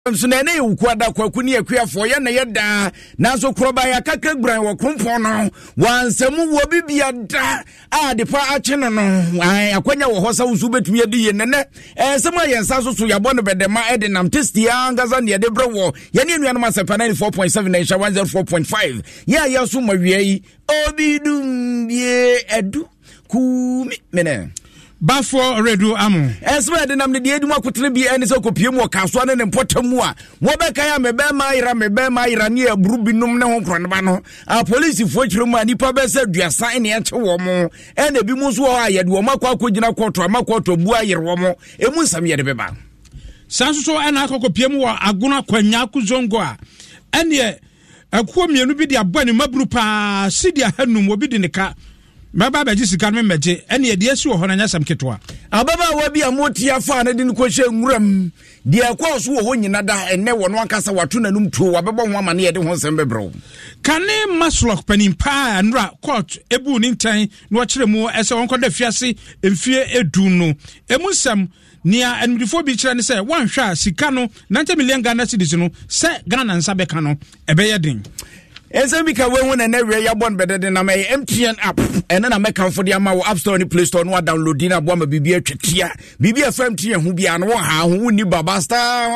so na ne ukwada kwaku ne akuafo ye na yeda na so kroba ya kakra gbran wo krompon no wansemu wo bibia da ade pa ache no akwanya wo hosa wusu betumi edi ye nene sema ye nsa so yabo no bedema ede nam testi angaza ne de brewo ye ne nuanom asepa 94.7 na 104.5 ya so mawie yi obidum bie edu ku mene Bafo redu amu. Eswe de nam ne de edum akotre bi ene se kopiem wo kaso ne mpotamu a wo beka ya mebe ma ira ne aburu binum ne ho kronba no a police fo kyeremu a nipa be se duasa ene eche wo mo ene bi mu so wo ayede wo makwa akogina koto amakoto bu ayere wo mo emu nsam yede beba sanso so ena akokopiem wo agona kwanya akuzongo a ene akuo mienu bi de abane maburu pa sidia hanum obi de ne ka Maba beji sika me meje ene ye de esi wo hono nyasam ketwa ababa wa bi amotia fa na de ko hye nwuram de akwaso wo nyina da ene wo no akasa wato nanum tuo wabebo ho amane ye de ho nsem bebro kane maslok panimpa nra court ebu ni ntan no kire mu ese won koda fiase emfie edu no emusam nia enmidifo bi kire ne se wan hwa sika no 90 million Ghana cedis no se Ghana nsa beka no ebeye din Ezemika we na we ya bon bedede na my MTN app ene na meka for the ama wo App Store ni Play Store no download na bo ma bibia atwatia bibia FMTN hu bia no ha hu ni baba star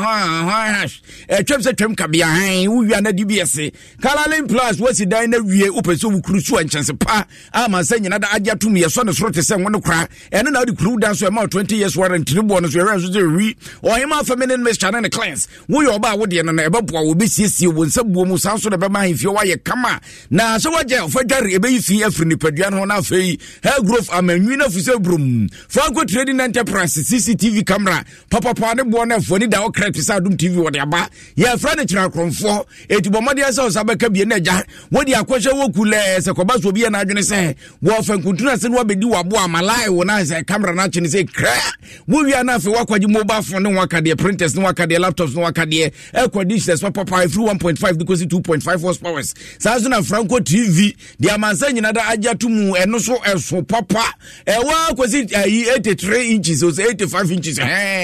twem se twem ka bia han wu wi na DBS Calalin Plus wasi dan na wie opeso wu krusu anchanse pa ama se nyina da agya tum ye so ne soro te se won kra ene na di kru dan so ma 20 years warranty ni bo no so ye so ri o hima feminine miss channel clients wo yo ba wo de no na ebe wo be siesie wo nsa buo mu sanso de be if you were kama na so waje ofadware ebe yi afri ni padua no na afei hair growth amanwina fuse brum Franco Trading Enterprise CCTV camera papa ne bo na foni da o credit sa dum TV wo de aba ya fra ne kira kronfo etibomode ase osabeka bie na ja wo de akwahye wo kule se koba so bie na adwene se wo fankuntuna se no bedi wabo amalai wo na se camera na chine se kra wo wi na afei wakwaji mobile phone ne wakade printers ne wakade laptops ne wakade dishes papa through 1.5 because 2.5 powers sazo na Franco TV dia mansa nyina da agya tumu eno so eso papa ewa kwesi 83 inches or 85 inches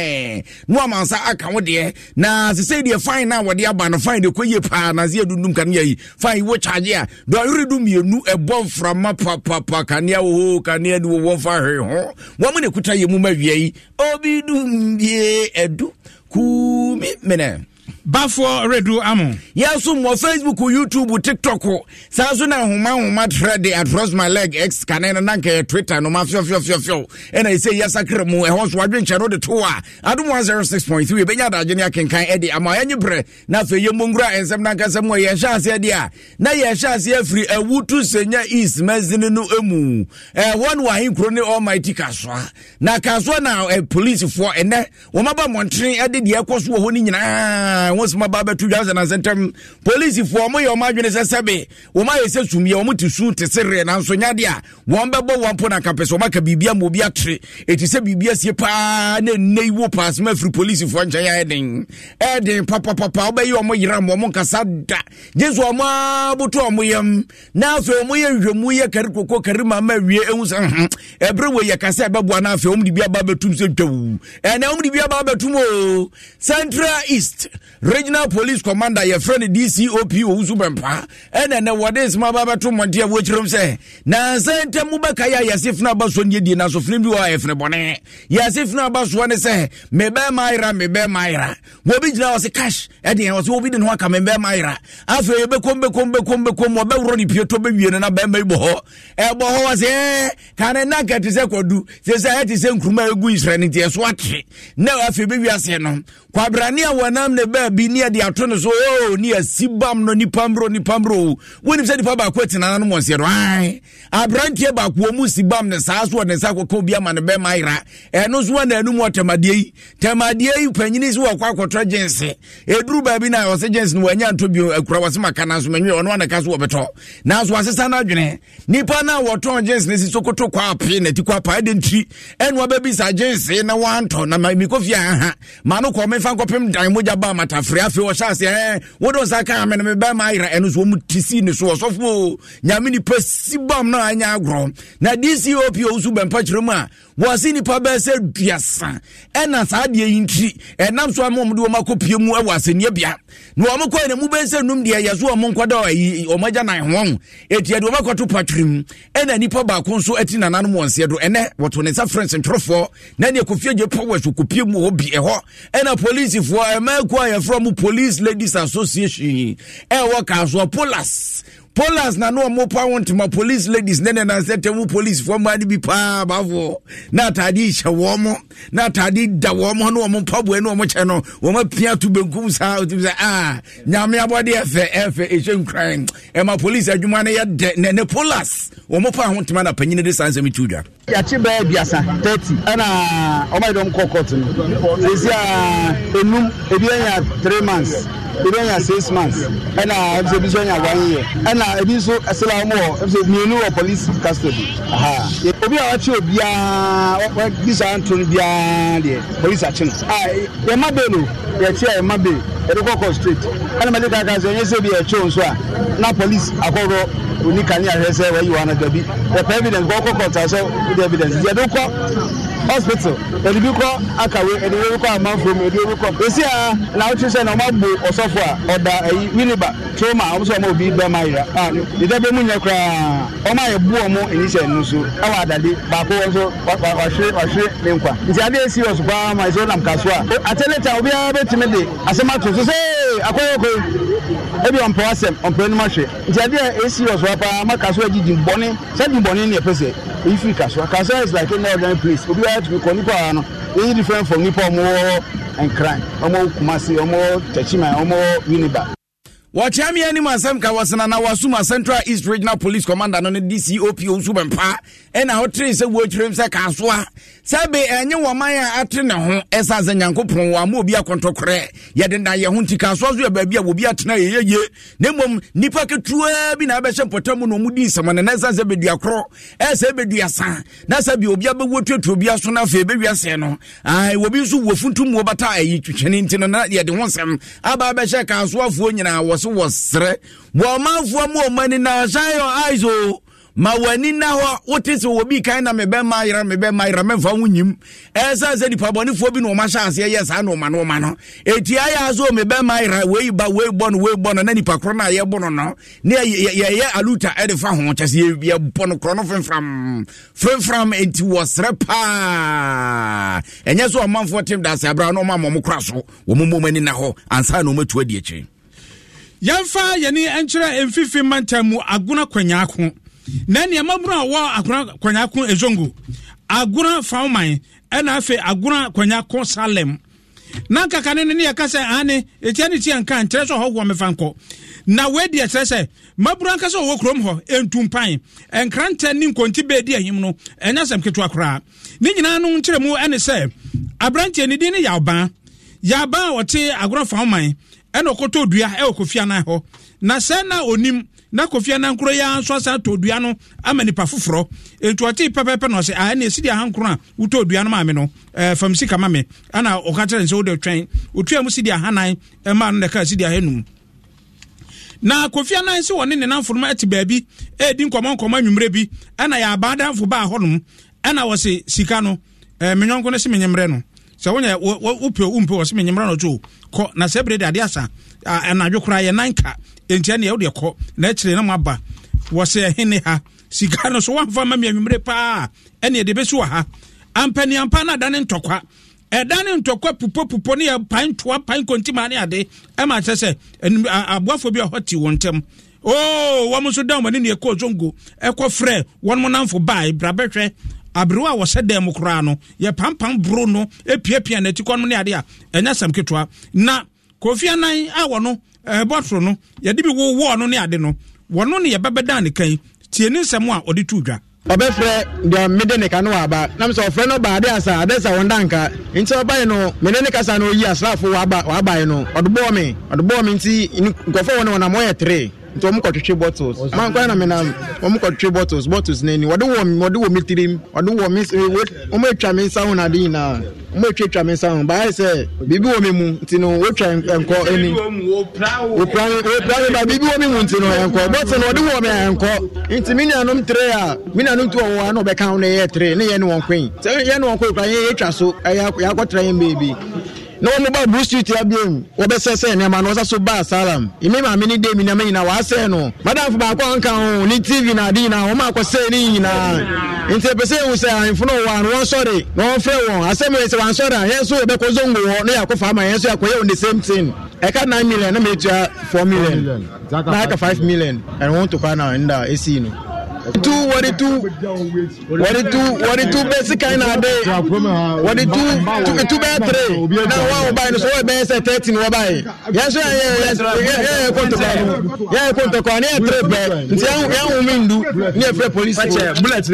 no amansa aka wo de na se say dia fine na wo de aba no fine de koye pa na ze dundum kan yayi fine wo charge a do redu mienu ebon from papa kan ya wo kan ya du wo fa he ho wo mo ne kuta ye mu ma wiei obi dum bie edu ku mi mena Bafo redu amu. Yasu mo Facebook, YouTube, TikTok. Sasu na huma thread across my leg. X kanena nanke Twitter no ma fio. And I say yasakre mu e ho so adwen chero de to a. Adum 106.3 benya da agene akenkan e de ama anye bre na fe yemongura ensem nanka sem ye hyase de a. Na ye hyase afri awutu senya is mazini no emu. One wa hin kro ne almighty kaswa. Na kaswa na police for ene wo maba montren e de ekoso ho ni nyina. Once my baba 2007 police for mo your madwene sesebe wo ma yese sumie wo mutu su te sere na nso nyade a won bebo won po na kapeso maka bibia mo bia tre etise bibia sie pa na nei wo pass ma free police for nchen ya eden papa obayi wo mo yira mo nkasa da jesu o ma buto o mo yam na afi o mo ye hwemu ye karikoko karima ma wie ehun san ebre wo ye kasa bebo na afi o mo bibia baba tum se dwu na o mo bibia baba tum o Central East Regional Police Commander your friend DCOP Uzubempa ene wades mababa to monte wo chirom se na sente mu beka ya yasifna baso nyedi na so flim bi wa efne bone yasifna baso ne se mebe maira wo bi gina wo se cash ede wo se wo bi de no aka mebe maira afa ye be kombe wo be wro ni pieto be wie na be mai bo ho wa se kan na ka ti se kodu se eti se nkruma egu Israel ni tie so atre na afa be wi ase no kwabrani a wanam ne ba bi ni ade ato no so ni asibam no ni pambro woni se di pa ba kweti na no mo se ro ai abrantie ba ko mu sibam ne saa so ne sa ko bia ma ne be maira no so na anu mo temade yi panyini so kwa kwotro jense eduru ba bi na o se jense no wanya nto bi akura wase makana so manwe ono na ka so obeto na so asesa na adwene nipa na woto jense ne si sokoto kwa ape na ti kwa pa de ntri eno ba bi sa jense na wanto na mi kofia ha ma no ko me fa nkopem dan moja ba matafre afi wo hyase wo do saka amene me ba maira eno so mu tisi ne so osofo nyame ni pasibam na anya agro na DCOP osu bempa kiremu a was in Paba said, Piasa, and as I did in tree, and now so I'm do Macopio was in Yabia. No, I'm quite a mubes and Numdia Yazua Monquado or Majana Hong, et Yadomako to Patrim, and any Paba Conso etin and animals here, and what when it's a friends and trofo, then you could feel your powers to Copio will be a hawk, and a police if for a man choir from Police Ladies Association, and work as well, Polas na no mo pa want my police ladies nene na sete mu police for mani bi pa bavo na tadi shawomo na tadi dawomo no mo pa bo no mo che no wo ma pia to benkum sa o ti say nyame abode efe Asian crime e ma police adwuma na ye de ne Polas wo mo pa want na panyine de sanse mi tudwa ya chi ba biasa 30 ana o ma dom kokot no ezia enum ebi anya 3 months ebi anya 6 months ana ebi so anya 1 year ana ebi so asela mo ebi mienu o police custody obi a wachi obia this antoni bia de police action e ma be no ye chi e ma be e do kokot straight ana ma de ka ka so ye se bi e cho so a na police akoro oni kan ya hese where you wanna go be the evidence go kokot so the evidence you do ko hospital e bi ko akawe e do ko am from e do ko esi a na uchi se na ma bu osofo a oda winiba trauma o so ma obi be maira the dey be munye kra o ma ye bu o mo initial no so awa adade ba ko so wahwe ne nkwa nti ade esi o so pa ma so nam kaso a ateleta obi a betime de asema to so say akoyo ko e bi on process on prenuma hwe nti ade esi o so pa ma kaso agidi boni say di boni ne pese if you kaso is like any other place obi a to be konipa no e different from nipa mo and crime omo kumasi omo techima omo winiba Wachami ani masam ka wasana na wasuma Central East Regional Police Commander no DCOP Usubempa ena hotre se wotrem se kasoa sabe enye wamaya ate ne ho esa za nyankopon wa ma obi akontokre ye de na ye ho ntika so zo ba bia obi atena yeye nemom nipa ketua bi na abehye potamu no mudi samane na esa ze bedua kro esa bedua san na sabe obi abewotuatu obi aso na fe bedua se no ai obi so wofuntum wo bata ayi twetwene ntino na ye de ho sem aba abehye kasoa fuo nyina was womanfo mo mani na shine your eyes o ma wani na ho wote se obi kan na mebe mayra memfa wunyim esa se di pabonifo bi no ma sha ase yes na no ma no eti aya zo mebe mayra we bon na ni pakro na ye bon no ne ye aluta e de fa ho chase ye bon kro no from enti was repa enye so omanfo tim da se abra no ma mo kra so wo mo mani na ho ansa no matu adi echi Yamfa yani enchira emfifi mantamu aguna kwanyako nani amabura wa aguna kwanyako ezongo aguna fauman ena afe aguna kwanyako Salem nanka kanene ne yakasa ane etiani ti anka ntreso ho wo mefanko na wedi etrese mabura nkasa wo krom ho entumpan enkranta ni nkonti bedi ahim no enyasem keto akra ni nyina no nkyere mu ene se abrantie ni din ne yaba wote aguna fauman eno koto dua e okofia na ho na se na onim na kofia na nkro ya so asa to dua no amani pa foforo entu oti pepepe no se a na esidi ahankro a uto dua no maame no famsi kama me ana okatere nse wo de twen otua mu sidi ahanan e ma no de ka sidi ahanum na kofia na nse woni ne nanforma ati baabi e di nkomo anwumre bi ana ya abadanfo ba honum ana wo se sika no menyonko no se menyemre no so wonya umpe wo se menyemre no jo ko na sebre de ade asa na dwokra ye nanka entia ne ye de ko na kire na maba wo se hene ha sika no so wamfa ma mianwumre pa ene de besu ha ampani ampa na dane ntokwa edane ntokwa pupo ne ye pantoa pan kontima ne ade e ma tese aboafo bi hoti wontem wo mo so da mo ne ko zongo e ko frɛ won mo namfo bai brabehwe abrewa wo se dem kura no ye pampam bro no epiapia na tikon ne ade a enya sam ketwa na Kofi Anan a wono botro no ye de bi wo no ne ade no wono ne ye bebeda ne kan tie ne nsem a ode tudwa obefre de mede ne kanu aba nam so ofre no ba ade asa adesa wondanka nti obaye no mede ne kasa no yi asrafo wa ba no odbo mi nti nkofo wono na moye 3 nti omo kotwetwe bottles man kwa na me na omo kotwetwe bottles na ni wode wo mitirim wode wo me omo etwa me nsa ho na de na omo etwa me nsa ho ba say bibi wo me mu nti no wo twa enko eni wo pra ba bibi wo me mu nti no enko bottle wode wo me enko nti me nuanom 3 a me nuanom 2 wo na obeka ho na ye 3 ne ye ne won kwen ye ne won kwen kwa ye etwa so ya kwatra ye baby no mo ba Bruce Street abiem wo be sese ne ma no so ba salam imi ma me ni de mi na me na wa se no madam fu ba kwa nka ho ni TV na di na wo ma ko se ni nyina nti be se wo se anfo no wa no sorry no fe won asem we se wan sorry yen so be ko zongo wo no yakofa ma yen so yakoye on the same thing e ka 9 million na me tua 4 million na ka 5 million and want to kana nda esi no what it basic kind of day what it two bad 3 now one buy no so we be say 13 we buy yes konto ko na 3 be nti yan wo mindu na free police bullet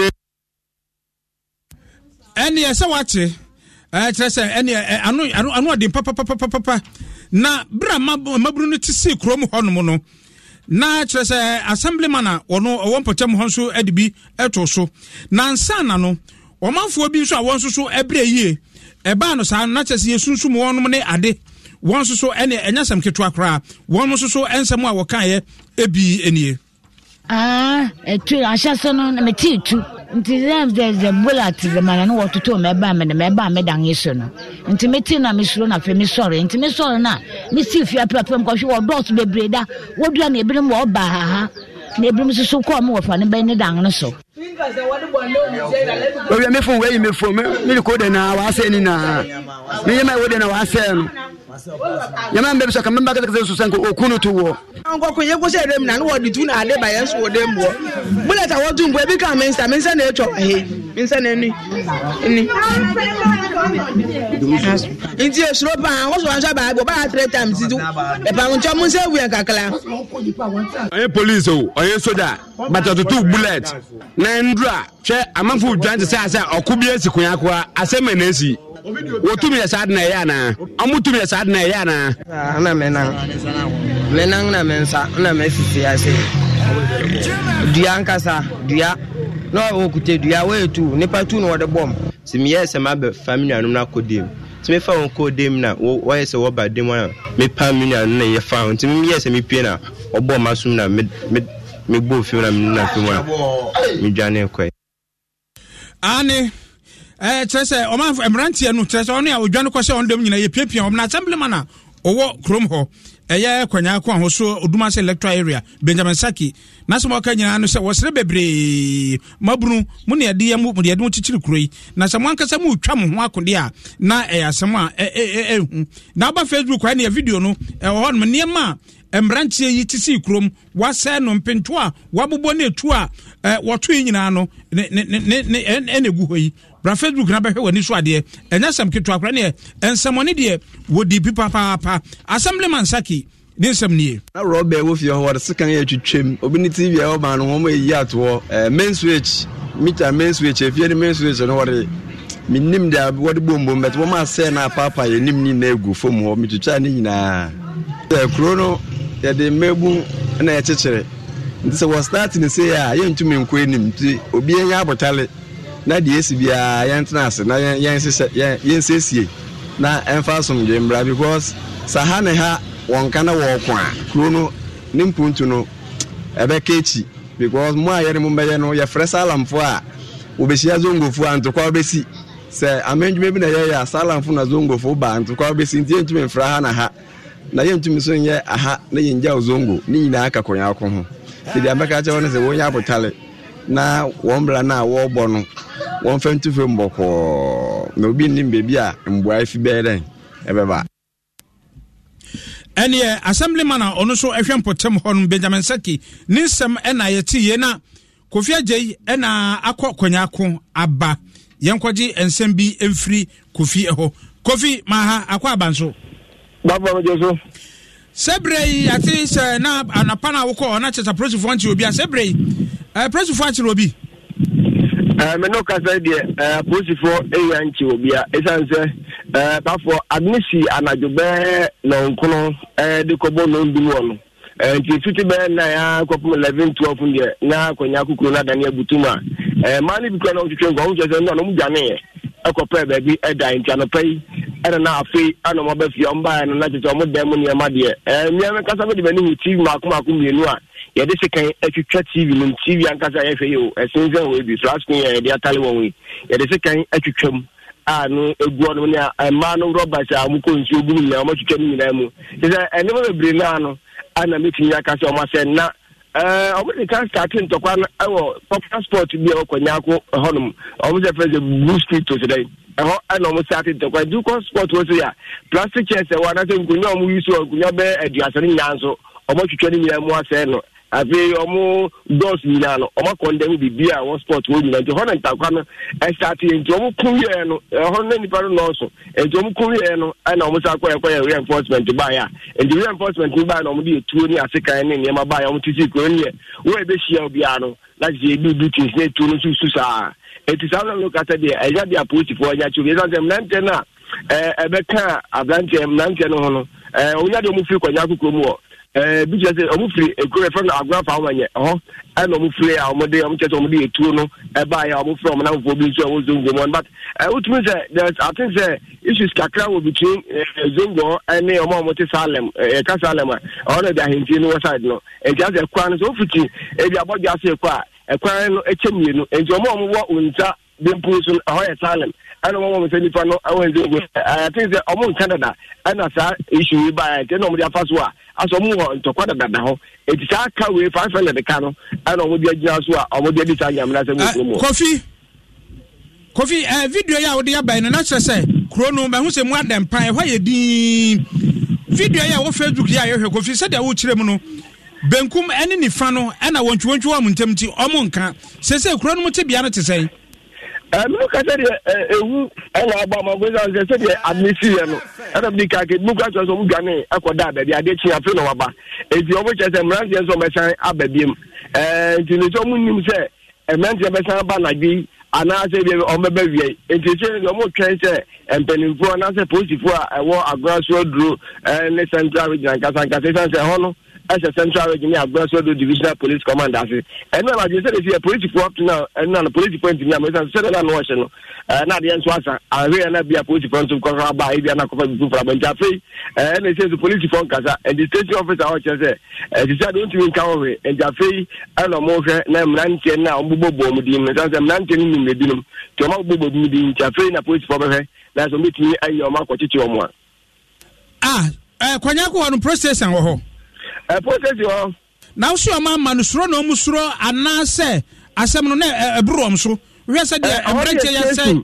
any say wache say any anu ade papa na bra mabru no ti see krom hono no na kyerɛ assemblyman a ɔno ɔwɔmpɔtam ho nso adibi ɛto so na nsa na no ɔmanfoɔ bi nso a wɔn nso so ɛbrɛ yie ɛbaa no saa na kyerɛ sɛ yɛsunsum wɔnom ne ade wɔn nso so ɛne ɛnyasɛm ketewa koraa wɔn nso so ɛnsɛm a wɔkaeɛ ebi enie etu ahyɛso no me ti tu nti the bullet the man no wototo me ba me dan yeso no nti me ti na me suro na fe me sorry nti me sorry na me si fia pepem ko hwe wo dot bebreda wodua na ebirim wo ba ha na ebirim so ko mo wofa ne ban ne dan no so we me fun we me fun me ko de na wa se ni na me yema wo de na wa se no yama mbebe so ka mbaka ka so sanko okunu to wo anko ko ye ko se dem na no wo ditu na ade ba yeso wo dem wo bullet a wo tumbo e bi ka mensa na echo he mensa na ni inti esro pa wo so ansa ba go ba 3 times ditu e pa ncho mun se wu en kakala aye police o aye soja but to two bullet na ndra hwe amanfo dwante say okubi esikun akwa asema na esi wotumi ya sad na ya na amutumi ya sad na ya na na menang na mensa na mesisi ase dua nkasa dua no okute dua we tu nipa tu no wode bom simi yes ma be family anu na kodem simi fa won kodem na wo yes wo ba dem na me family anu na ye fa won simi yes me pie na obom asum na me bo fi na me na fi wa me dwane kwai ane kyerɛ ɔman mmeranteɛ no kyerɛ sɛ ɔne a odwane kɔ sɛ ɔndɛm nyina yɛpiapia ɔm na assemblyman a ɔwɔ kurom hɔ ɛyɛ kwanya ko ahoso Odumase electoral area Benjamin Saki na sɛ mɔka nyina no sɛ wɔsere bebree mabunu mu ne yɛde mu kyikyiri kuro yi na sɛ mo ankasa mu twa mo ho akode a na ɛyɛ asɛm a ɛhu na aba Facebook kwa ne video no ɛwɔ hɔ no nneɛma a mmeranteɛ yi ti si kurom wasɛ no mpento a wabobɔ ne etu a wɔto yi nyinaa no ne egu hɔ yi bra Facebook na bɛhwɛ wani so adeɛ ɛnya sɛm keto akora ne ɛnsɛmɔne deɛ wodi pipapaapa Assemblyman Saki ne nsɛm nie na rɔbɛ wo fie hɔ wɔde sekan yɛ twitwam obi ne TV a ɔma no hɔm ɛyi atoɔ main switch meter main switch efie ne main switch no wɔde minim da wɔde bombom bet wɔn asɛ na papa yɛ nim ni na egu fom hɔ mitutwa ne nyinaa kuro no yɛde mebu na yɛkyekyere nti sɛ wɔ start ne sɛ a yɛntumi nkɔ anim nti obi anya abotale na de esi bia yɛntena ase na yɛnsesie na ɛmfa som dwembra because sahane ha wɔn kana wɔ ko a kuro no ne mpuntu no ɛbɛka echi because mo a yɛre mo bɛyɛ no yɛfrɛ salamfo a wobɛhyia zongofo a ntokwa wobɛsi sɛ amendwuma bi na yɛyɛ salamfo na zongofo ba ntokwa wobɛsi nti yɛntumi mfra ha na ha na yɛntumi so nyɛ aha na yɛngya zongo ne nyinaa aka konya ko ho nti deɛ mbɛka kyɛ wɔn sɛ wɔnya abotale na wɔn bra na wɔbɔ no wɔn fɛn tu fɛn bɔkɔɔ na obi nim beebi a mboa fi bɛyɛ dɛn ɛbɛba ɛneɛ Assemblyman a ɔno so ɛhwɛ mpɔtam hɔ no Benjamin Saki ne nsɛm ɛna yɛte yɛ na Kofi Agye ɛna akɔ kɔnyako aba yɛnkɔgye nsɛm bi mfiri Kofi ɛhɔ Kofi maha akɔ aba nso baba mejo sebre yi ati sɛ na anapa na wokɔ na kyesa prosifo anti obi a sebre yi prosifo anti obi me no kasa de prosifo eya anti obi a esanse bafo admisi anadwobe na nkono de kobo no ndu no nti fiti be na ya kopum 11 12 ndie na kwanya kukuru na dane abutuma mani bi kwa na otwetwe ngwa wo jese no mu dwane ekopɛ baabi ɛda nti anopai ɛna na afei ana mo ba fie ɔmba na kyekye ɔmo dan mu ne ma de nyame kasa be de bani hu TV mako mienu a ye de sekan atwetwa TV no TV ankasa ye hwɛ yo ɛsenzen we bi flash screen ye de atale won we ye de sekan atwetwam a no egu no ne ma no rubber sha mu ko nsi ogu ni na mo twetwa ni na mu sɛ ɛne mo bebre na no ana metumi akasa ɔmo sɛ na obedi kan starting to kwan ewo popular sport bi e konya ko honum omo se feze boost to today eho ana omo starting to kwan do sport wo so ya plastic chairs e wana se nkunya omo use nkunya be aduasa ni nyanso omo twetwa ni nyina mu ase no afi omo dos nyina no omo condemn bibia wo sport wo nyina nti hono ntakwa no e starting nti omo kunye no eho na nipa no so nti omo kunye no ana omo sa koye reinforcement ba ya nti reinforcement ba na omo de etuo ni asekan ni nyema ba ya omo tisi ko ni wo e be hia obia no na je do duties na etuo no susu sa eti sa no look at the eja dia police for nya chu because them nante na ebeka ablante nante no hono onya de omo fi kwanya kokoro mu bi je say omo free ekure from agwa fa wanye and omo free a omo de omo chese omo de etuo no e ba ya omo from na for bi so omo zongo but what means that I think the issues kakra will between zongo and omo te Salem ka Salem all the hinti no side no e just e kwan so futi e bi abodi ase kwa e kwan no echemienu e omo wo unta dempuso ahoye Salem and omo se nipa no awen zongo I think the omo Canada and asa issue by the no dia faso aso mu ho ntokwa dada ho etisa ka we 500 de ka no ana omo dia gina so a omo dia dita nyam na se mu Kofi video ya wo dia bai no na kire se kro no ba hu se mu adempan ho ye din video ya wo Facebook ya ye hwe Kofi se dia wo kire mu no benkum ene nifa no ana wontwontwo wa muntem ti omo nka se kro no mu te bia no te sei no ka se ewu ana agba ma go se de admisi no ana bi ka ke mu ka so mu dwane akoda ba bi ade chi afi no waba enti omo che se mrantie so mesan ababiem enti ne so mu nim se mrantie mesan ba na bi ana se bi o mebe wie enti se no mo twen se empenifo na se posifo a ewo agraso duro ne central region kasa se hono as a central region agraso divisional police command as and na je say the police for up to now and na police point ni am say na no was no na de enso asa awe na bia police front ko ba e bia na ko fa bu fra banja fe and say the police front kasa and the station officer o che say they say don't even come away and jafe ana mo hwe na mrantie na ombobo mu di me say mrantie ni me dinum to ma bobo mu di jafe na police for be na so metini ayo ma ko chichi omo kwanya ko no process an wo ho process yo now so ma no suro no mu suro anase asem no na ebro om so we say de embrate ya say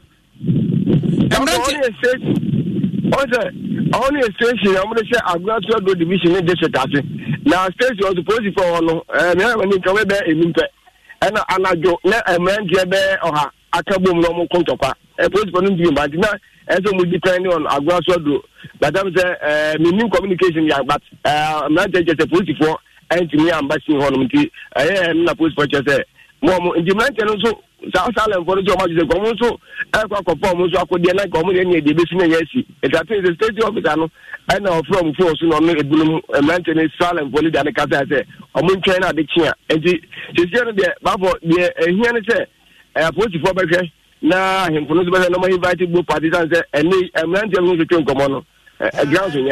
only a station I'm going to say Aggrasso do division in this ase now station was supposed for no me when come be enimpe and anajo na emranje be oha akabom no mo kontokwa police for no bi but na so we depend on Aggrasso do but I'm say meaning communication ya but emranje just a police for and me embassy hono nti na police for just say mo indimranje no so Salem for the Jomaji Gomuso, Aquaform, Aquadia, like Gomunia, the business, yes, it's a thing the state officer, and now from force on a bloom, a maintenance Salem for the Casa, or Moon China, the Chia, and she's there, Babo, here say, a 44 back now, him for no invited book partisans, and me, a man to come on a ground.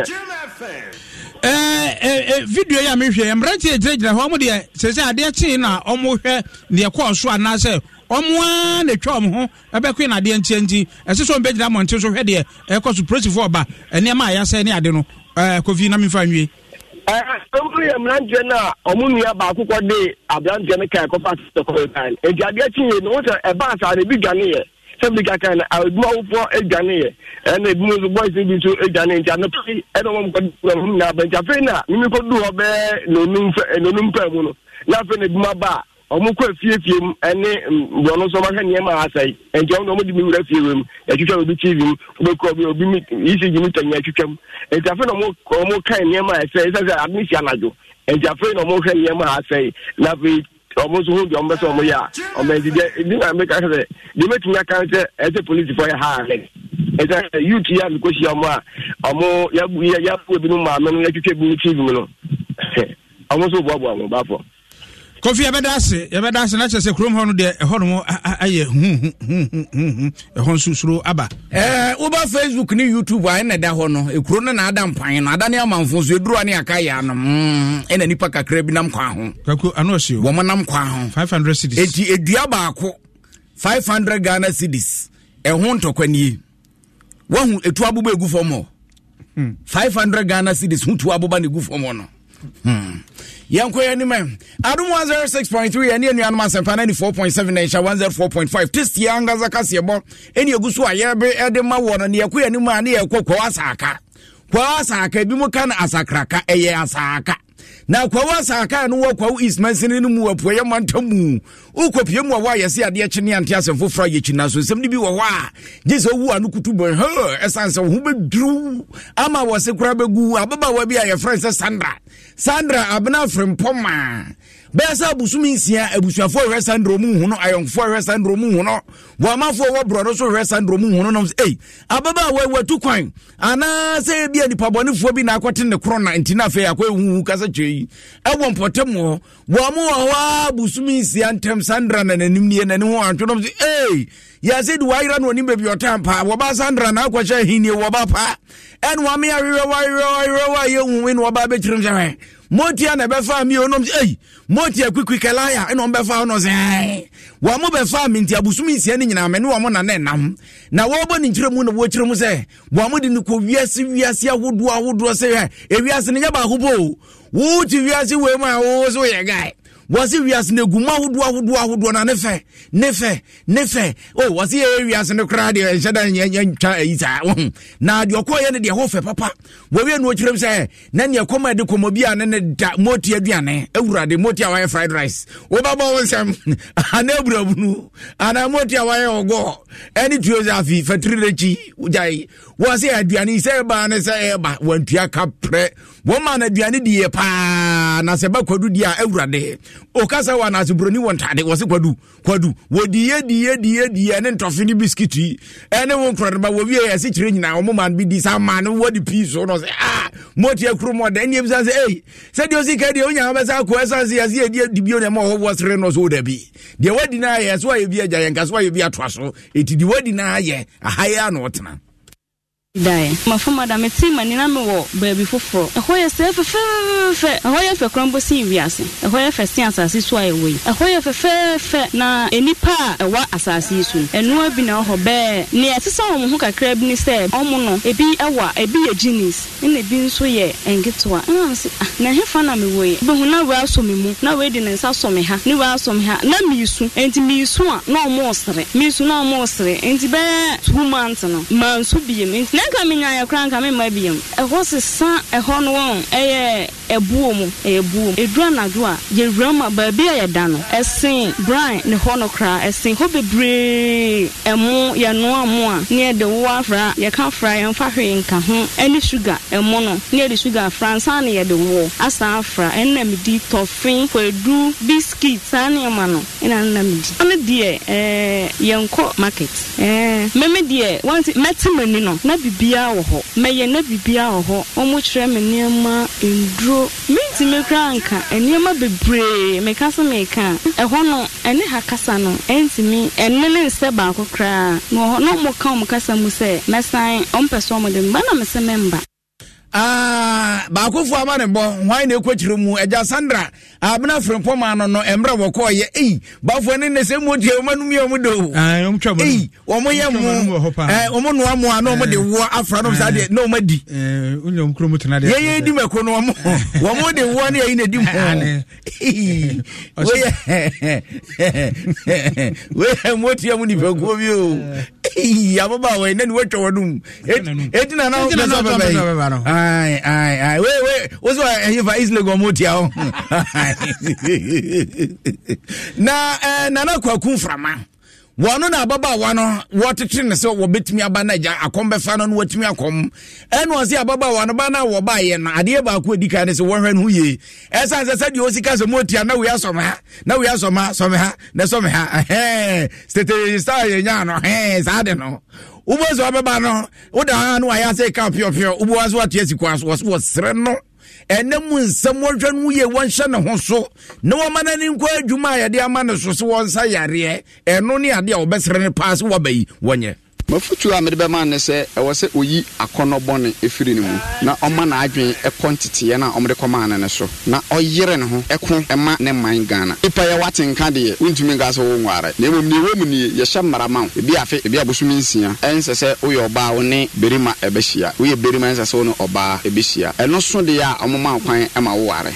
Video ya me hwe emrate ejira ho mo de se se ade chi na omo hwe ne ekọ so ana se omo a na twom ho ebekwe na de ntianti ese so mbe jira monte so hwe de ekọ so presive oba ene ma ya se ne ade no kofi na me fa nwie omo ya mranje na omo nua ba akukọ de abranje ne kai ko fast to ko time e jade chi no wo e ba sa de bi gane ye somebody can I would move for a Ghanaian and the boys into a Ghanaian and the one from now, but Jafena, you could do a bear no numper, nothing at Maba, or Muko Fium, and one so much Yama say, and John Nomadi Refugum, and you can be cheating, will be easy to meet and yet you come. And Jafena more kind Yama says, as I admit Yanado, and Jafena more kind Yama say, Navi. Almost hold your mess on ya. Or maybe they make the making your character as a police for a hard leg. As a youth, because you are more, or more, Yabu, no man, you keep me. amoso boabo amo bafo Kofi yabeda ase na chese krom ho no de ho no aye ho susuro aba uba Facebook ni YouTube a na da ho no ekuro na ada mpan no ada ne amanfo so eduru ani aka ya no ena nipa kakra bi nam kwa ho kako ano asio wo manam kwa ho 500 cedis enti edua baako 500 Ghana cedis ho ntokwani wahu etu abuba egu fom 500 Ghana cedis hutu abuba ne egu fom no Yanko anime Adum 106.3 and any anima sempa 94.7 Nature 104.5 Tist yanga zakasi ebo eni egusu ayebe edema wona ne yakọ anima ne yakọ kwa asaka bi mu kan asakraka eye asaka na kwa asaka no kwa ismansini no mu apoye mantamu ukopie mu wa yesi ade kye ne ante asemfo fra ye kyina so sem ne bi wo wa gese owu anu kutubo esanse wo bedru ama wo se kura begu ababa wa bi aye friend Sandra abna frimpoma besa busumi nsia abusuafo hwe Sandra mu hu no ayonfo hwe Sandra mu hu no wa mafo wo brodo so hwe Sandra mu hu no no ababa wa tukwan ana se bia nipa bonefo bi na akote ne kro na ntina fe akwa hu kasa twei ewo mpotemo wa mu wa busumi nsia ntem Sandra na nanim nie na ne ho anto no ya said waira no nimbe bi otampa wo ba Sandra na akwacha hinie wo ba pa en wa me wa ye hu no ba be kirim se Motia na befa mi onom motia kwikwikelaya eno befa ono se wa mo befa mi nti abusumi sia ni nyina me ne wa mo na nenam na wo bo ni nkiremu na wo kiremu se wa mo de ni ko wiase ahodo se ewiase ne nya ba hobo wo ti wiase we ma wo so ye guy wasi wiase ne guma ahodo na nefe wasi wiase ne kra de enshada nya isa na de okoye ne de ho fe papa wo we no kirem se na ne koma de komobia ne da moti aduane awurade moti awaye fried rice wo baba wo nsam ana aburabunu ana moti awaye ogo eni tuoza fi fatri rechi ujai wasi aduane se ba ne se ba wantua kapre wo ma na aduane die pa na se ba kwadu dia awurade okasa wa na azubroni wontade wose kwadu wodie ne ntofini biscuit ene won krodba wo wie yesi kire nyina wo man bi di sa man wo di piece no se moti akromo da eni ebisa se se dio sika de onya ba sa ko esanse yesi di bio ne mo wo wosre no so da bi de wadi na ye so aye bi agya ye nka so aye bi atoaso etidi wadi na ye ahaya no otena dai mafuma da metima ni na me wo baby foforo ahoye se fe ahoye fe krombo si wiase ahoye fe si asase so ayewe ahoye fe na enipa wa asase su enu abi na ho be ne etisa wo ho kakra bi ni se omo no ebi ewa ebi ye genius na ebi nso ye engitwa na hefa na me woye be hu na wa so me mu na we di ne nsa so me ha ni wa so me ha na misu enti misu a na omo osre misu na omo osre enti be 2 months no mansu bi me nka menya ya kranka me mabiem ehosesa ehono won ebuom edura na do a ye rama ba bia ye da no esen brian ne hono kra esen ho bebre emu ye no amu a ne de wo afra ye ka fra ye mfa hwe nka ho eni sugar emu no ne de sugar fransa ne ye de wo asa afra enna me di toffin kwedu biscuit sane ma no ina na me di ane die ye nko market meme die want metimani no na bibia wo ho meye na bibia wo ho omo kire me niema endro minti me kranka eniema bebre me kasa me kan eho no ene hakasa no entimi enene nse ba akokra no no mo kan mo kasa mu se mesan ompeso mo de mba na me se memba ba ko fu ama ne bo hwan na ekwokyire mu eja Sandra abna frimpoma no emra woko ye ba fu ne se modi omanu mi omudo omo ye mu omo no amu ana omo de wo afra no sa de no madi unyom kromu tena de ye di meko no omo de wo na ye na di mu we moti amu ni pego bi o ababa we na ni wotwo wodum etina na so baba Ai we ozo ehiva isle gomotia o na kwa kumframa wano na ababa wano wotete ne se wo betimi aba na ja akombefa no watimi akom eno se ababa wano ba na wo ba ye na ade ba ko edika ne se wo hwe no ye esa se de osika se motia na we asoma ha stete star ye nya no sa de no ubozo ababa no uda no aya se ka pio ubozo atie sikwa so sre no ɛnɛ mu nsɛm wɔhwɛ no yɛ wɔnhyɛ ne ho so na wɔma no ne nkɔ adwuma a yɛde ama no so sɛ wɔnsa yareɛ ɛno ne ade a wɔbɛsrɛ no paa sɛ wɔba yi wɔnyɛ mafutu a mede bɛma ne sɛ ɛwɔ sɛ oyi akɔnnɔbɔne ɛfiri ne mu na ɔma na adwen ɛkɔ nteteɛ no a ɔmde kɔmaa ne so na ɔyere ne ho ɛko ɛma ne man Ghana nipa yɛ wate nka deɛ wontumi nka sɛ wo nware na mmom ne ɛwɔ mu nie yɛhyɛ mmara ma wo ebi afe ebi abosom nsia ɛnsɛ sɛ woyɛ ɔbaa wo ne berima ɛbɛhyia woyɛ berima ɛnsɛ sɛ wo ne ɔbaa ɛbɛhyia ɛno so deɛ a ɔmoma kwan ɛma wo ware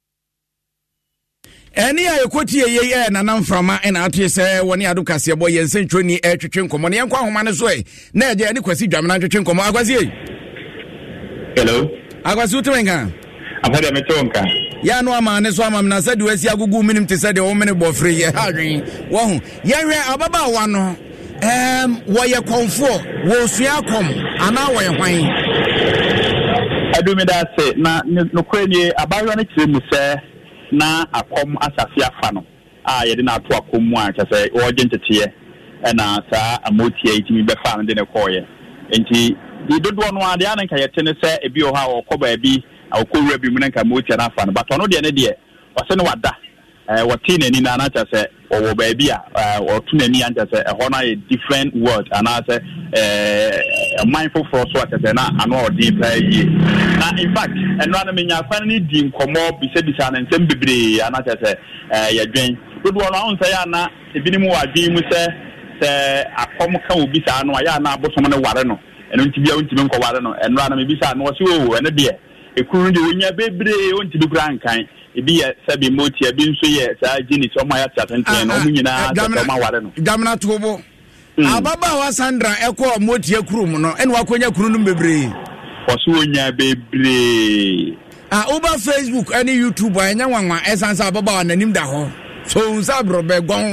ɛne a yɛkɔtie yɛyɛ nana mframa ɛna atoe sɛ wɔne ado kaseɛ bɔ yɛn nsɛntwerɛni ɛtwetwe nkɔmmɔ ne yɛnkɔ ahoma no so na ɛgye ɛne kwasi dwamena twetwe nkɔmmɔ akwasi hello akwasi woteme nka afɔdeɛ metewo nka yɛ ano ama ne so ama mena sɛ de wasi agogu menim te sɛ deɛ wo mene bɔfere yɛ hadwen wɔho yɛhwɛ ababaawa no wɔyɛ kɔmfoɔ wɔsua akɔm anaa wɔyɛ hwan adumi da ase na nokorɛ nie abayewa no kyerɛ mu sɛ na akɔm asase afa no a yɛde na ato akɔm mu a kyɛ sɛ wɔgye nteteɛ ɛna saa amotia yi tumi bɛfa no de ne kɔɔyɛ nti di dodoɔ no a deɛ a ne nka yɛte ne sɛ ebi wɔ hɔ a wɔkɔ baabi a wɔkɔwura bi mu ne nka amotia no afa no but ɔno deɛ ne deɛ wɔsɛ ne wada wɔtee n'ani no ana kyɛ sɛ wɔwɔ baabi a wɔto n'ani a kyɛ sɛ ɛhɔ no ayɛ different world anaasɛ ɔman foforɔ so a kyɛ sɛ na ano a ɔden paa yie na in fact ɛno ano menya kwan ne di nkɔmmɔ bisabisa ne nsɛm bebree ana kyɛ sɛ yɛdwen dodoɔ no ahon sɛ yɛ ana ebinom wɔ adwen mu sɛ akɔm ka obi saa no a yɛ ana abosom no ware no ɛno nti bia wontimi nkɔware no ɛno ano mebisa no wɔse o ɛno deɛ ekuru deɛ wonya bebree wontimi kora nkan ebi yɛ sɛbi moti ebi nso yɛ saa gini sɛ ɔmo ayɛ atenten na ɔmo nyinaa sɛ ɔmo aware no damna tobo ababaawa Sandra ɛkɔ moti akuru mu no ɛna wakonya kuru no bebree wɔso wonya bebree uba Facebook ɛne YouTube a ɛnya nwanwa ɛsan sɛ ababaawa nanim da hɔ so nsa brɔbɛ gon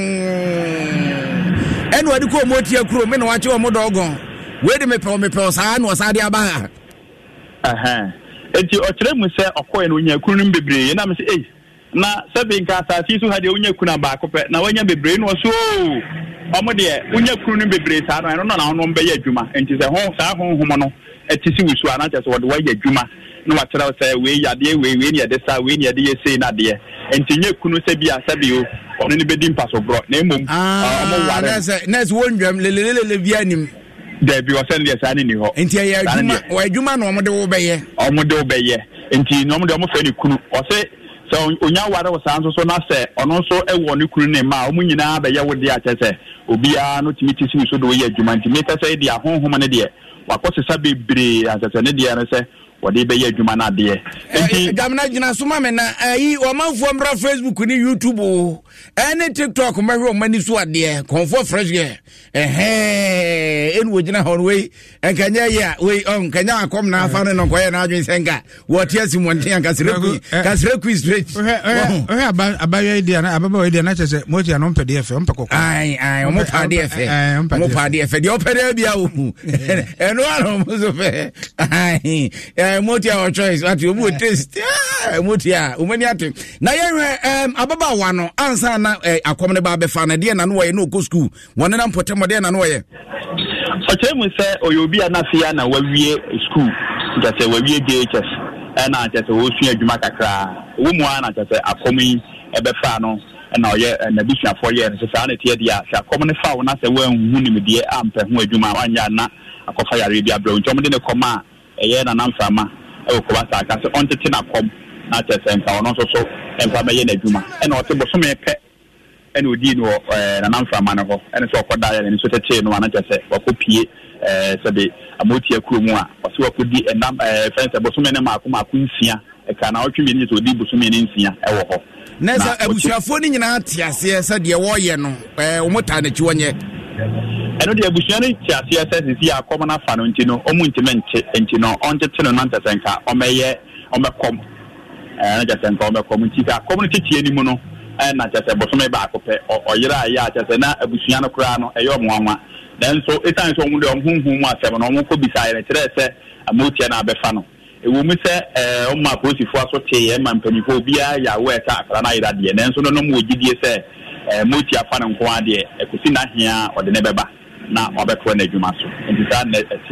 ɛna wɔde kɔ moti akuru me na wakyɛ ɔmo dɔgon we de mepɛ saa na ɔsa de aba enti ɔkyerɛ mu sɛ ɔkɔɛ no onya kunu no bebree na me sɛ na sɛbe nka asase so ha deɛ onya kunu baako pɛ na wanya bebree no ɔso ɔmo deɛ onya kunu no bebree saa no ɛno na ɔno bɛyɛ adwuma enti sɛ ho saa honhom no ɛte si wusu ana kyɛ sɛ wɔde wayɛ adwuma na wakyerɛ sɛ wei yadeɛ wei ne yɛde saa wei ne yɛde yɛ sei na deɛ enti nya kunu sɛ bi a sɛbe o ɔno ne bɛdi mpasoborɔ na mmom ɔmo ware nɛs wɔndwam lelelele bi anim Debi wasen dia sani ni ho. Enti ya adwuma na omode wo beye. Omode wo beye. Enti no omode omofa ni kunu. Ose so onya ware wo san so na se ono so ewo ni kunu ne ma omu nyina beye wo de akese. Obi a no timi tisi so do ye adwuma nti me pese dia honhom ne de. Wakosesa bebre asese ne de ne se wode beye adwuma na de. Enti gamna gina soma me na ayi o manfo mbra Facebook ni YouTube o. Ene TikTok mahwe o mani so ade. Konfo fresh ye. Enu wogina honwe enkanya ya we on kanya akom na afa no nkoye na adwen senga wote asimonte kasre quiz straight abaye dia na ababa we dia na chese moti anon pede efe on pekoko ai mo pade efe dia opede bia wo enu ano mo so fe ai moti our choice what you taste moti a umani atem na ye ababa wa no ansa na akom ne ba be fa na dia na no we no go school wona na mpotem de na no we so mu sɛ oyobi anafia na wawie school nkyɛ wawie JHS ɛna nkyɛ sɛ wɔsua adwuma kakra wo mu ana nkyɛ sɛ akɔmi ɛbɛfa no ɛna ɔyɛ nabisuafo yɛ no saa na tie dia sɛ akɔm ne fa wo na sɛ wanhu nimdeɛ ampɛ ho adwuma wanya na akɔfa yare bi abrɛ nti ɔmo de ne kɔma ɛyɛ na namframa ɛwɔ kɔba saa ka sɛ ɔntete na kɔm na kyɛ sɛ nka ɔno nso so ɛmfa bɛyɛ n'adwuma ɛna ɔte bosome pɛ ɛna odi no na namframa no hɔ ɛna sɛ ɔkɔda yɛ ne so tete no ana kyɛ sɛ wakɔpie sɛbe amotia kuro mu a ɔsɛ wakɔdi ɛnam fɛnsɛ bosome ne maako nsia ɛka na ɔtwe mi ne sɛ odi bosome ne nsia ɛwɔ hɔ na sɛ abusuafo ne nyinaa te aseɛ sɛ deɛ wɔyɛ no ɔmo taa n'akyi wɔnyɛ ɛno deɛ abusua no te aseɛ sɛ sisi akɔm no afa no nti no ɔmo ntimi nti no ɔntete no na ntɛ sɛ nka ɔmɛkɔm ɛna kyɛ sɛ nka ɔmɛkɔm nti sɛ akɔm no tete anim no na kyɛ sɛ bosome baako pɛ ɔyere a yɛ a kyɛ sɛ na abusua no koraa no ɛyɛ ɔmoanwa nanso ɛsiane sɛ ɔmo de ɔmhonhom mu asɛm no ɔmo kɔ bisaeɛ no kyerɛ sɛ amotia no abɛfa no ɛwɔ mu sɛ ɔmo apolisifoɔ aso teeɛ ma mpanimfoɔ obiara yɛ awɔ ɛka akra no ayera deɛ nanso no nom wɔ gyidie sɛ motia fa no nko adeɛ ɛkɔsi n'ahea ɔde ne bɛba na ɔbɛtoa n'adwuma so nti saa na ɛteɛ wɔ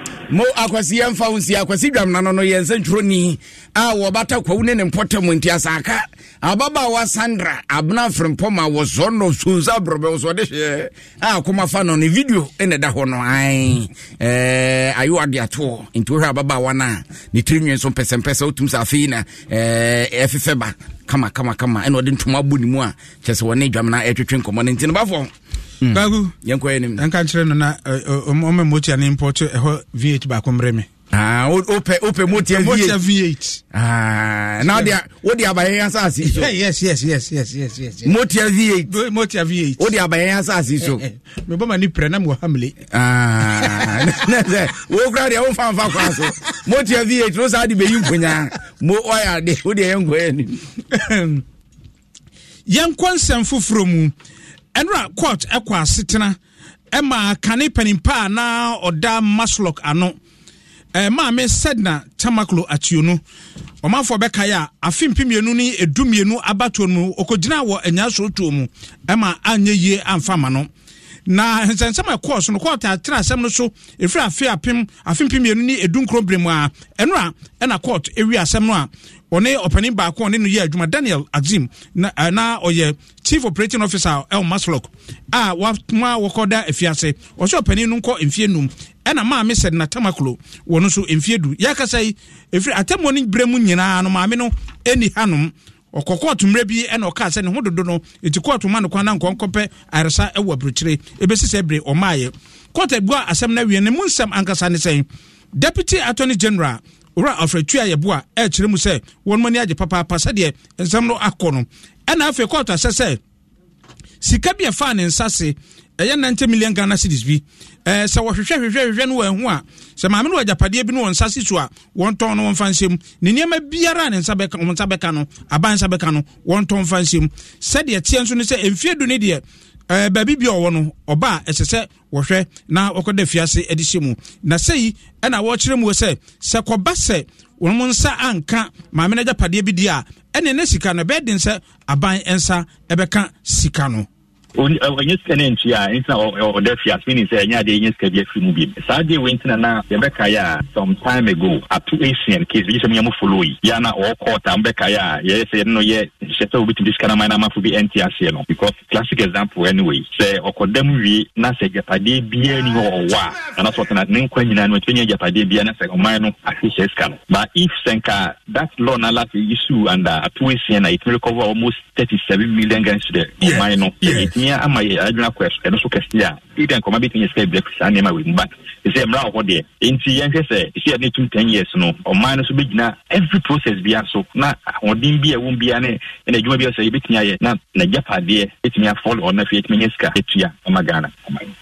mo akwasi yemfa unsi akwasi dwam na no yense ntwroni a wo bata kwawu ne mpotam ntiasaka ababa wa Sandra abna frempoma wo zono sunza brobe wo so de hye a kuma fa no ne video ene da ho no ai ayo ade ato nti wo ababa wa na ne tirinwen so pesempesa otum sa afina efefeba kama ene ode ntoma bu ni mu a chese wo ne dwam na etwetwe nkomo ne ntine bafo Bagu yanko enim anka nkyere no na ome motia ne import V8 ba komreme ope motia V8 now they what they abaye asasi so yes motia V8 what they abaye asasi so me boma ni pre na mo hamle wo kra de wo fanfa kwa so motia V8 no sa de be yimponya mo oya de wo de yanko enim yanko nsem foforo mu Enra court ekwa setena ema kane panimpa na oda Maslok ano maame Sedna Tamaklo atuonu omafo beka ya afimpimienu ni edumienu abato mu okogina wo anyaso to mu ema anye yie amfama no na nsensema court no court atena asem no so efira afimpimienu ni edunkrobremu a enra na court ewi asem no a one opening back on no year Juma Daniel Azim na oye chief operating officer El Maslok wa wakoda efiase o so opening no nko emfienum ena maame said na Tamaklo wono so emfiedu yakasai efiri atemo ni bremu nyina no maame no eni hanom okokot mre bi ena oka se ne hododo no etikot ma no kwana nkonkope aresa ewa bruchire ebesise ebre o maaye court egua asem na wie ne munsem ankasa ne sen Deputy Attorney General Ora Alfretua Yeboa kire mu se won mani age papa pasa de ensam no akono ena afi court asese sika bia fa ne nsase 90 million Ghana cedis bi se wo hwehwehwehwe no ehu a se maame no agapade bi no nsase so a won ton no mfansem ne niam biara ne nsa beka no aban nsa beka no won ton mfansem se de tie nso ne se emfiedu ne de baby bi owo no oba esese wo hwe na okoda fiase edihye na sei na wo kire mu se koba se won mo nsa anka maame na japade bi dia ene ne sika no bedin se aban ensa ebeka sika no onye skane ntia insa o de fias meaning say nya de nya skabia fi mu bi saade wentina na yebeka ya some time ago up to Asian case bi some yam follow ya na o court am beka ya ye say no ye sheta obi tin diskana mana ma fu bi NTS no because classic example anyway say okodam wi na say japade bia ni ho wa na so tana nen kwa nyina no twenya japade bia na say o man no afishe scan but if senka that law na last issue under up to Asian it will cover almost 37 million Ghana cedis o man no yeah ama ye adwuna quest eno so kestia even koma bitin yesika breakfast anema we but say mra ho de enti yenhwe say see na 10 years no o man so begina every process bia so na odin bia won bia ne na adwuma bia say bitin aye na japade etimi fall on na fiat menyesika etua amagana.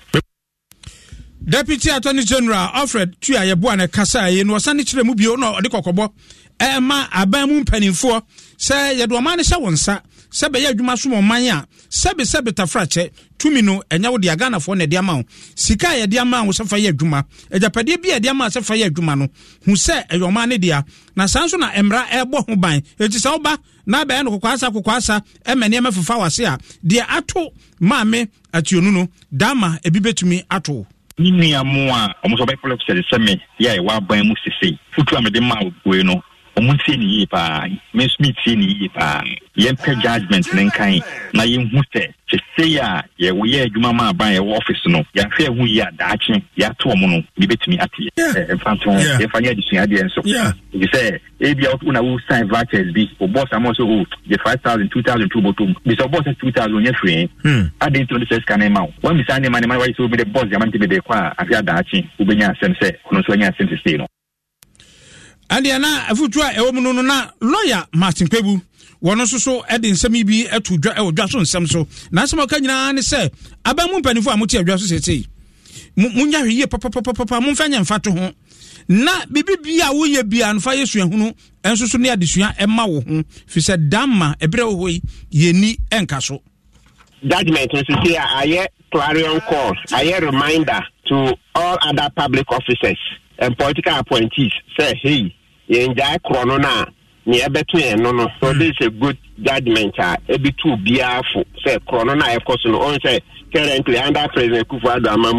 Deputy Attorney General Alfred Tua Yeboa na kasa ye no sane kire mu bio no ode kokobo ma aban mu mpanimfo say yedo ma ne hye wonsa sebe ye adwuma so mo man a sebe tafrache tumi no enya wo de agana fo na de ama wo sika ye de ama wo sefa ye adwuma ejapade bi ye de ama sefa ye adwuma no hu se eyoma ne dia na sanso na emra ebo ho ban eti se oba na ba ye no kokwasa emene emefufa wase a de ato maame ationu no dama ebi betumi ato nini amua omuso be follow se seme ya wa ban mu sisi futu amede ma we no omunti ni yipa me smith ni yipa yempe judgment nenkan na yemhu se ya ye wo ye adwuma ma ban ye office no ya hwe hu ya daache ya to omo no bi betimi atie fanto ye fanya disua de enso you say ebia una wo sign vouchers bi o boss am so the 5000 2002 botum bi so boss 2000 ye free adin to the says can ma when mi sign money why so be the boss yaman be de kwa afia daache ubenya asem se kono so anya asem se stay no Aliana afutua ewomu no na lawyer Martin Kwebu wono so edi nsem bi etu dwa odwa so nsem so na nsem ka nyina ne se abamu mpanifo amuti adwa so sesei munya hwe papa mumfanya mfato ho na bibibia wo ye bia nfa yesu ehunu enso so ne adesua ema wo ho fi se damma ebre wo hoyi yeni enka so judgment is here aye clarion call aye reminder to all other public officers and political appointees say hey yenja krono na ni ebeto en no so this is a good judgment ebi to biafo say krono na ekoso no on say currently under President Kufuor Amamoyi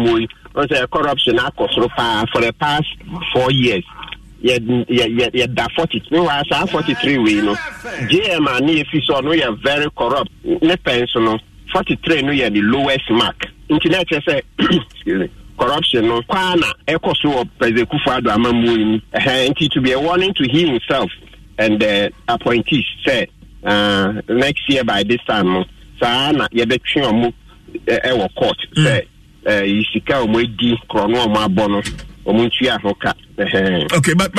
on say corruption akosro for the past 4 years. Yeah, that 43 we know. JM and EFISO no are very corrupt. Ne pension 43 no the lowest mark. Internet say excuse me. Corruption no kwana ekoso President Kufuor Amamu to be a warning to he himself and the appointees say next year by this time sana ye betwe omo e court say isika omo edi krono omo abono omo ntua hoka okay but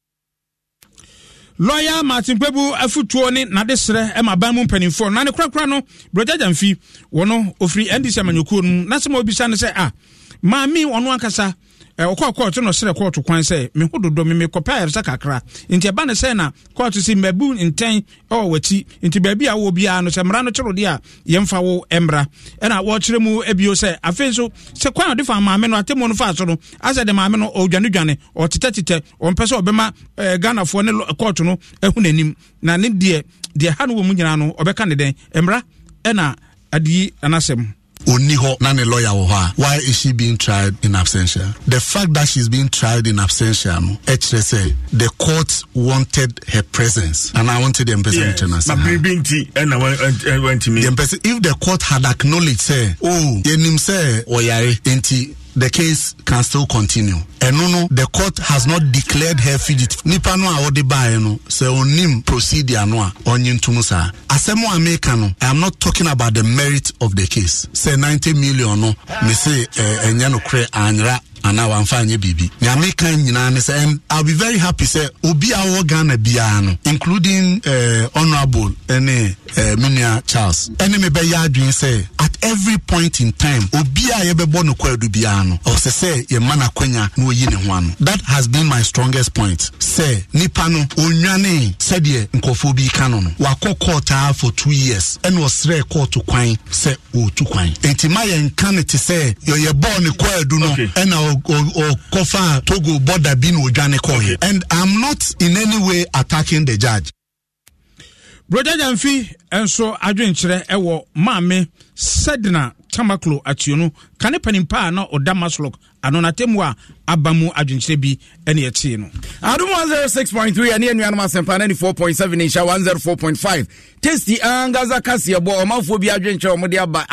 lawyer Martin Pebu afutuo ni na desre e maban mu mpanimfo na ne krakra no brojaja mfi wono ofri ndc amanyokuo na se mo bisa ne se maami ono akasa court no sere court kwan say me hododo me kopia yersa kakra nti eba ne say na court si mabu nten wati nti baabi a wo bia no se mra no kyerode a yemfa wo emra na wo kyere mu ebio say afenso se kwan ode fa maame no atemo no fa so no asa de maame no odwane o tetetete o mpese obema Ghana fo ne court no ehu nanim na ne de ha no wo mu nyina no obeka ne den emra na adi anasem Oniho nane lawyer woha. Why is she being tried in absentia? The fact that she's being tried in absentia, say the court wanted her presence, and I wanted the presence. If the court had acknowledged, say, oh, yenim say oyare enti, the case can still continue. And no, the court has not declared her fugitive. Nipa no awode bae no, se onim procedure no onyin tumusa. Asemo Americano, I am not talking about the merit of the case. Say 90 million no, me say enya no kre anra ana wamfanye bibi. Ni American nyina ne say, and I'll be very happy say obi awo Ghana bia no, including honorable Minia Charles. Ene me be yadwin say at every point in time obi a yebebo no kwadu bia no, o say ye mana kwanya no yi ne ho ano. That has been my strongest point. Say nipa no onwane said ye nkofo bi kano no. Wako court for 2 years and was re court to kwan say o tu kwan. Enti ma ye nkan te say ye born kwadu no and o kofa Togo border bin odwane ko here. And I'm not in any way attacking the judge. Brother Jamfi enso adwenkyere ewo maame Sedna Tamaklo ationu kane panimpa na Odamaslok anonatemu a abamu adwenkyere bi ene yeti no. Adum 106.3 ane anuanum asempa 94.7 insha 104.5 Tasty angaza kasi ebo omafo bi adwenkyere omode aba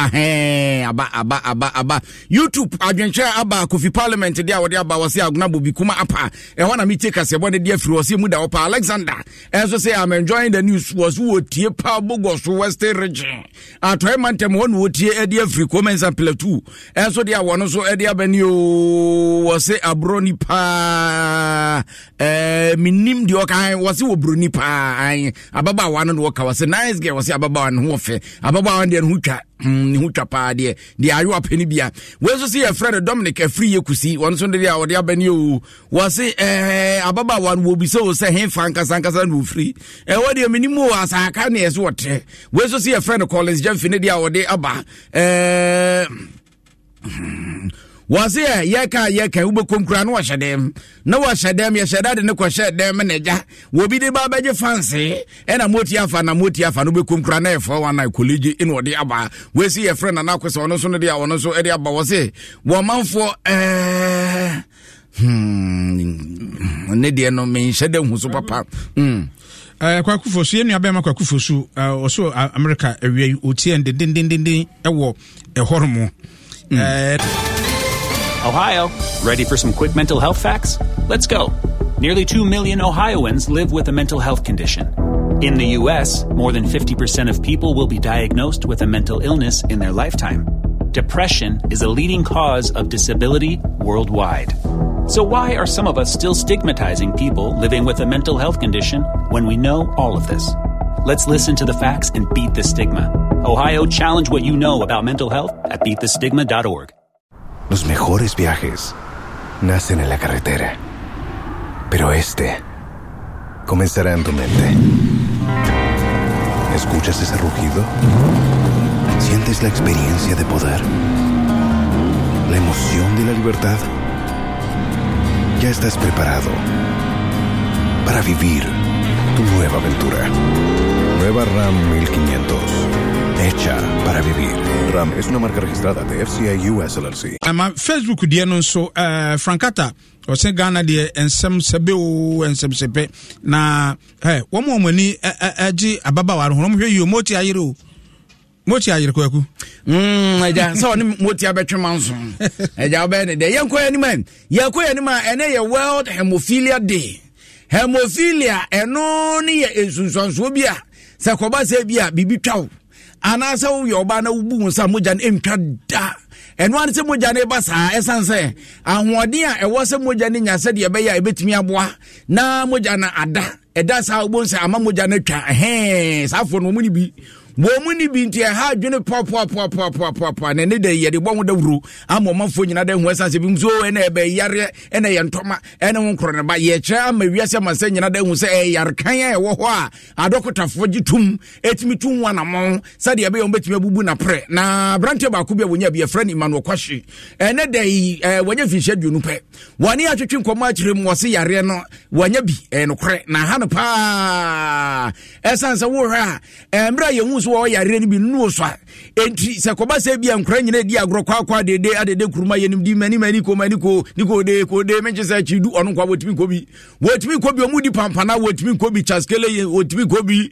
aba YouTube adwenkyere aba Kofi Parliament dia wode aba wose aguna bobi kuma apa ehona na mite kasi ebo ne dia firi wose mu da opa Alexander enso say I'm enjoying the news was wo tie pa Bogos Western region atoy mantem won wo tie e dia firi comments plateau enso dia wono so e dia bani o wose abroni pa minim di oka wose wo broni pa ababa wano no woka wose nice girl wose ababa wan ho fe ababa wan de hutwa ni hutwa pa de ayo apeni bia we so see a friend Dominic Afri Yekusi won so de wode abani o wose ababa wan wo bi so say hen fanka sankasa no free wode minim o asaka na yeso wote we so see a friend Collins Jemfine de wode aba was here yeka ube konkra no washadem no washadem ya shadade ne ko shadem neja wo bi de ba baje fancy e na moti afa no be konkra na efo wana college in wode aba we see a friend na akwese ono so no de a ono so e de aba wo se wo manfo ne de no me shadem hu so papa Kwakufosu yenu abema kwakufosu oso America ewie otie ndendendenden ewo ehoromo Ohio, ready for some quick mental health facts? Let's go. Nearly 2 million Ohioans live with a mental health condition. In the U.S., more than 50% of people will be diagnosed with a mental illness in their lifetime. Depression is a leading cause of disability worldwide. So why are some of us still stigmatizing people living with a mental health condition when we know all of this? Let's listen to the facts and beat the stigma. Ohio, challenge what you know about mental health at beatthestigma.org. Los mejores viajes nacen en la carretera, pero este comenzará en tu mente. ¿Escuchas ese rugido? ¿Sientes la experiencia de poder? ¿La emoción de la libertad? Ya estás preparado para vivir tu nueva aventura. Nueva RAM 1500. hecha para vivir. Ram es una marca registrada de FCA US LLC. Facebook die no so Frankata o se Ghana de ensem sebe o ensem sepe na wo mo mani agi ababa wa ho hwe yi moti ayire kwaku eja so ni moti abetwemanso eja obe ne de yenkoya ni man yakoya ni ma ene ye World Hemophilia Day. Hemophilia eno ni ye ensunsanso bia se koba se bia bibi twawo anasa wo yoba na wubu nsa moja na entwa da eno an se moja na ba sa esanse ahoɔden a ɛwɔ se moja ne nya se de be ya ebetimi aboa na moja na ada ɛda sa wo nsa ama moja na twa safo no mu ni bi Womuni binti ha adwene pop na ne de yede bo ho da wuro amomafo nyina da hu asanse bi mzo ene ebe yare ene ye ntoma ene ho nkro ne ba ye kira ama wiase masa nyina da hu se yare kan ya wo ho a adokotafo gitum etimi tu hu anamon sade ebe yo betimi abubu na pre na brante ba ko bia wonya bia friend Emmanuel Kwashi ene de wonya fi schedule pe wani atwetwe nkoma akire mu wose yare no wonya bi nokre na ha no pa esanse wo hwa embra ye hu so yare ni bi nu so enti se ko ba se bia nkra nyina di agro kwa dede adede kuruma yenim di mani ko de menche se chidu onu kwa wotimi ko bi omudi pampana wotimi ko bi chaskele wotimi ko bi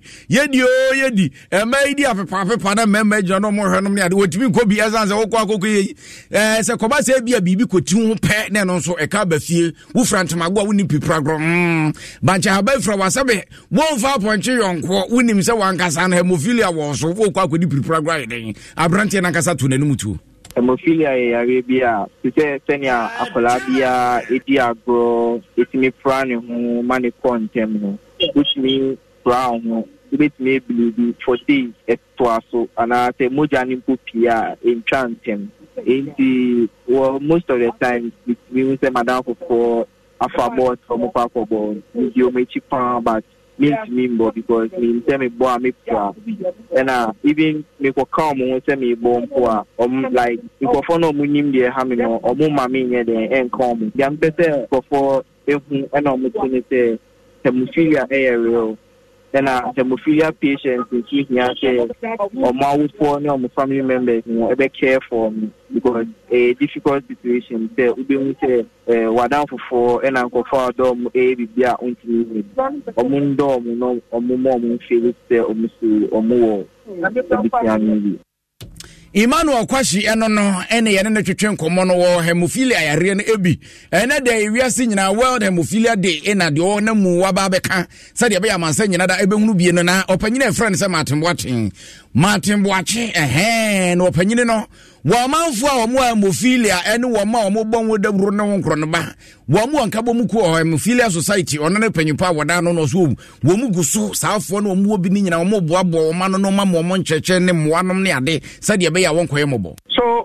yedi emaidi afepa na mema jono mo hwenom ne ade wotimi ko bi azanse wo kwa kokko se ko ba se bia bibi ko ti ho pe ne no so eka ba fie wo frantamago a woni pipra gro bancha ha ba fra wasabe wo fa ponche yonko wonim se wankasa na hemophilia so wo kwa kodi prepare den abrante na kasa to nanum tu hemophilia yare bia se senia akola bia edi agro etimi prane hu mani contem no which means brown no bit me believe for days etwaso ana te moja ni popia in chantem in most of the time we say madam for afabot from papobo you me chipa but means because me tell me boy me poor and even me ko come say me born poor like if for no munim dey ha me no omo mama nye dey en come dem pese for ehun and omo tini say hemophilia real and hemophilia patients in here say omo awufo ne omo family members no e be care for me because a difficult situation there we be say wadan for and anko for dom e bibia untini omundom no omumom feel say omusu omuwo bitiani Emmanuel Kwashi eno no ene ye ne twetwe nkomo no wo hemophilia yare no ebi ene da ewiase nyina World Hemophilia Day ena de o na mu waba beka se de be ya mansa nyina da ebehunu bie no na opanyine e friend se Martin Boache na opanyine no wo manfo a wo hemophilia ene wo ma wo bon wo da wuro ne wo nkro no ba wo mu anka bo mu ku hemophilia society ono ne panyimpa woda no no so wo mu guso saafo no wo bi ni nyina wo boabo wo ma no ma mo ncheche ne moanom ne ade se de be ya won koye mobo. So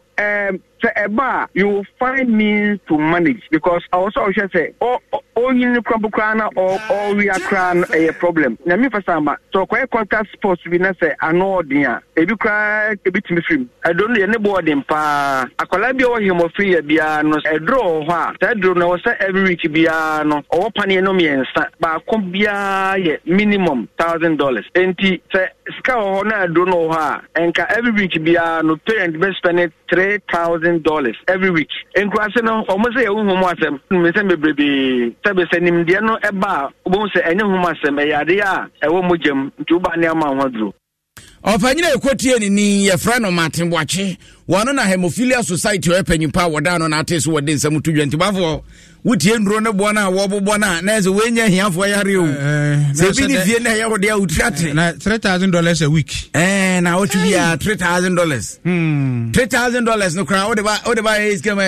you will find means to manage because I also say all you crana or we are crying a problem. Now me for some so quite contact sports we na say anodia e bi cry e bit me film. I don't know any board in pa akola bi o hemophilia bia no e draw ha that draw no say every week bia no o pani no miensa ba kom bia ye minimum $1,000 enti say ska ho na do no ha enka every week bia no parent be spend $3,000 every week. En kwase no almost say ehun mo asem me say bebrebe sabe say nimde no eba obo say enye hu asem e yade a ewo mogem nti uba ne ama ho duro. Opanyina ekotie ni ye fra no Martin Boache wono na hemophilia society o panyimpa woda no na ateso wode nsam tudwa nti bafo wutie ndro ne bo na wo bo na na ze wenya hiafo yare o se bi ni vie na ye wode a utrate na $3,000 a week na what be $3,000 $3,000 no crowd wode ba is come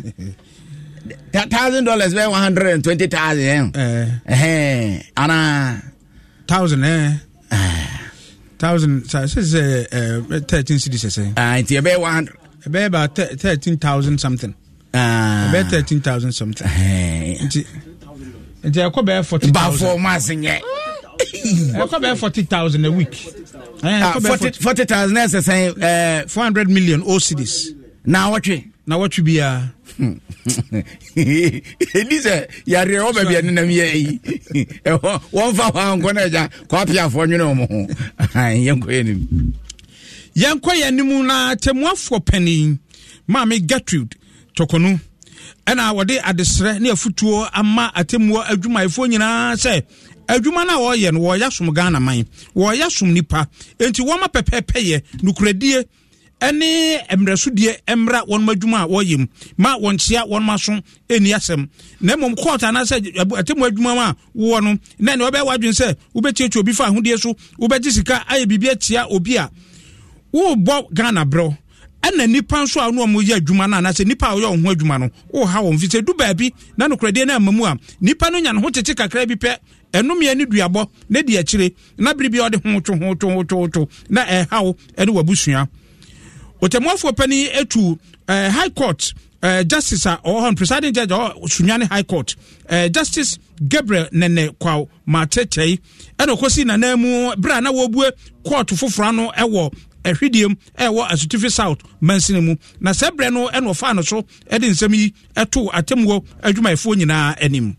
$1,000 be 120,000 ana 1,000 1,000 says 13 cities say it's about 100 about 13,000 something about 13,000 something and I could bear 40,000 I could bear 40,000 a week 40,000 as say 400 million OCDs now what you be Elise yare o bia ne nam ye won fa kwa na ja kwa pia fo nwene mo yenko enim Yankwa yanimu na temuafo panin Mami Gertrude Tokonu ena wode adesre ne afutuo ama atemuo adwumaifo nyina se adwuma na wo ye no wo yasom Ghana man wo yasom nipa enti wo ma pepepeye nukuradie ene emresudie emra won madwuma wo yim ma wonchia won maso eni asem na mom court na se atemu adwuma ma wo no na ne obe wadwen se ubetietu obi fa ahodie so ubegi sika aye bibia tia obi a wo bo Ghana bro ena nipa nso a no mo ye adwuma na se nipa wo ho adwuma no wo ha won fi se du baabi na nukuradie na amamu a nipa no nya no ho tete kakra bi pe enum ye ni duabo na di akire na biribi ode ho na hawo ene wabusua otemuafo pani etu high court justice or presiding judge or Sunyani high court justice Gabriel Nene Kwao Matete ene okosi na namu bra na wobue court foforo no ewo ehwidiem ewo Asutifi South mansinemu na sebre no ene ofa no so ede nsem yi eto atemuo adwumaifo nyina anim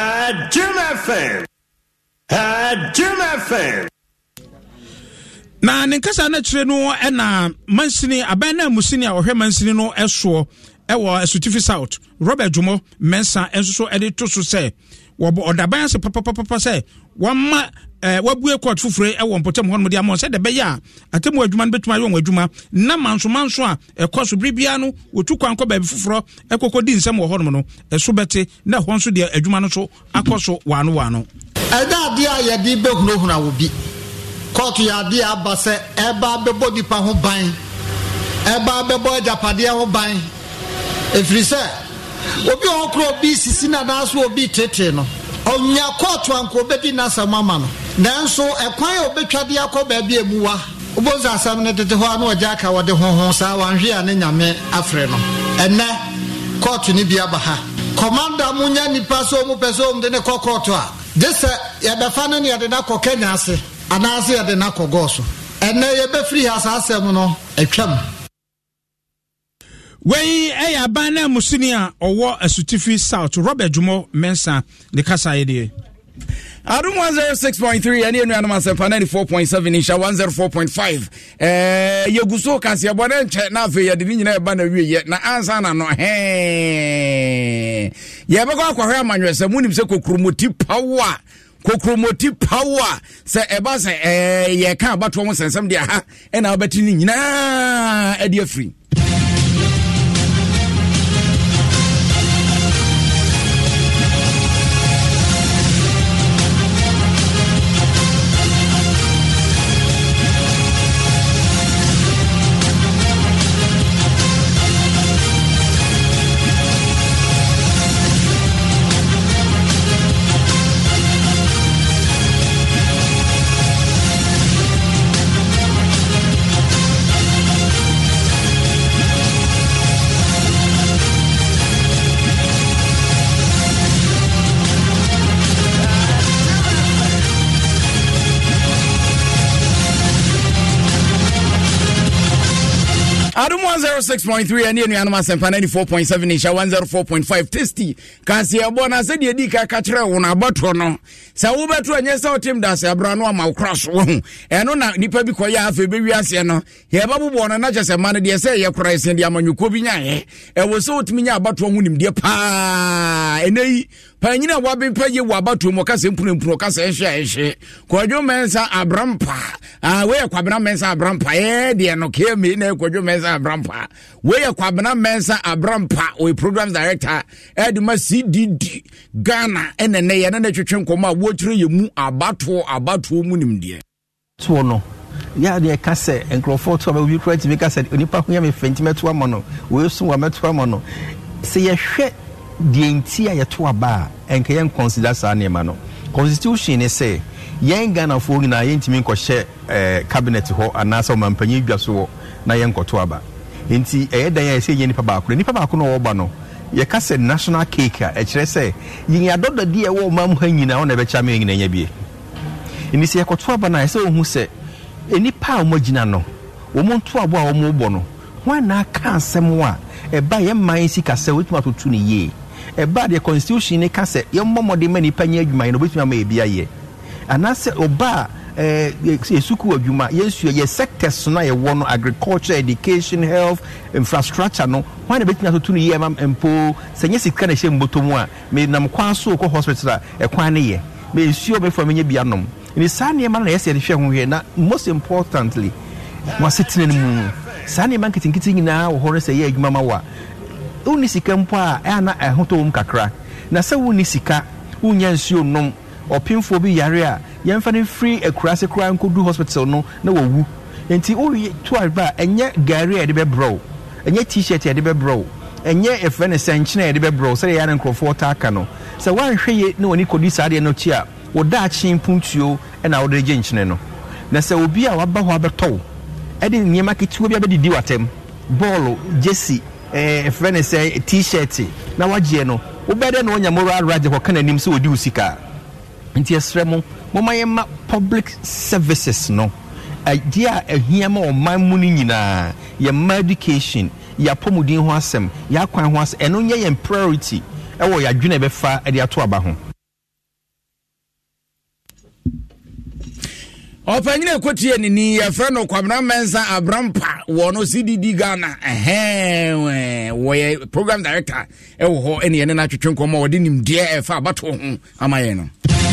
Jim FM na nenkasa na kire no na mansini abana musini a ohwe mansini no eso ewo Asutifi South Robert Jumo Mensa enso so ede to so se wo odaban se papa se wamma wabue court fufure ewo mpotem hono de amon se de beya atemu adwuma no betuma yo adwuma na manso a ekoso bribia no wotu kwankọ ba fufuro ekokodi nsem wo hono no eso bete na ho nso de adwuma no so akoso wano eda dia ye di behunahuna wo bi court ya dia abase eba bebo dipa ho ban eba bebo japade ho ban efrise obi okro bi sisi na naso obi tete no onya court anko bedi na samama no nanso ekwan obetwade akoba bia emuwa obonza asam ne tete ho anu oja aka wode honhon sa wanhwe a ne nyame afre no enne court ni bia ba ha commander munya ni paso mu peso de ne court a dese ya befa no ne ya de na ko Kenya ase anase ya de na ko goso enne ye be free house asem no etwam Wei abana musini a owo Asutifi South Robert Jumo Mensa de kasa yede Adum 106.3 and enu anama 94.7 insha 104.5 yeguso kasi abone nche na afi yede nyina eba na wiye na ansa na no ye be kwa hwe amanwese munim se kokromoti power se eba se ye kan abato mo sensem dia ha na obeti ni nyina edi afri Adum 106.3 and enu anama 94.7 insha 104.5 tasty kasi abona se de di ka kire wo na abato no sa wo beto anye sa otim da se abra no ama cross wo eno na nipa bi koya afa be wiase no ye babubo no na chese man de se ye kora ese de amanyuko bi nyae e wo se otimi nya abato ho nim de pa enei panyina wa be paye wo abato mo kase mpuro kase ehwe Kwadwo Mensa Abrampa we Kwabena Mensa Abrampa de no kemi na Kwadwo Mensa Abrampa we Kwabena Mensa Abrampa we program director Edma CDD Ghana enene ye na twetwe nkoma wo kire ye mu abato mu nimde to no ya de kase enkrofo to ba we create me kase onipa ho ya me fentimeto amono we so wa meto amono se ye hwe de ntia ye to aba enke yen consider sa ne ma no constitution ne say yen Ghana fo na yentimi nkɔhye cabinet ho anasa mampanyi dwaso na yen kɔto aba enti dan ya se yen nipa baako no wo ba no ye ka se national cake a kyerɛ sɛ yin adodo de e wo mam ha nyina ona be cha me nyina nya bie eni se kɔto aba na se ohu sɛ enipa a mo gina no wo mo nto abo a wo mo bɔ no ho na ka asɛm a e ba ye man sika sɛ wotuma totu ne ye e ba de constitution ne ka sɛ ye mmɔmɔde ma nipa nya adwuma no betuma ma e bia ye anase oba esuku adwuma yensu ye sectors no ye won agriculture, education, health, infrastructure no why na betina to tunu ye mam empo senye sika na hye mbotomu a me nam kwan so ko hospital e kwan ne ye me nsuo be fo menye bianom ni sane ma na yesi de hwe ho hwe na most importantly mo setene mu sane man kitinkitin nyina wo hore se ye adwuma ma wa uni sika mpo a na ehotowum kakra na se woni sika unya nsuo nom opimfo bi yare a yemfa ne free akurase kra nkodu hospital no na wawu enti o to arba enye gari e de be bro enye t-shirt e de be bro enye efene senchina e de be bro se ya na nkrofo ta aka no se wan hweye na woni kodi saade no chi a wo da chin puntuo e na wo de genchine no na se obi a waba ho abeto e de nyema ketuo bi abedidi watem ball jersey efene se t-shirt na waje no wo bede no nya moral raje ko kana nim se odi usika nti esremo momayema public services no idea ehia ma o man mu ni nyina ya education ya pomudin ho asem ya kwan ho asem eno nye priority e wo ya dwene be fa e de ato aba ho Opanyine kotie ni ya friend Kwamna Mensa Abrampa wono CDD Ghana we program director e wo ho ene ne na twetwe nkomo wode nim de e fa abato ho amaye no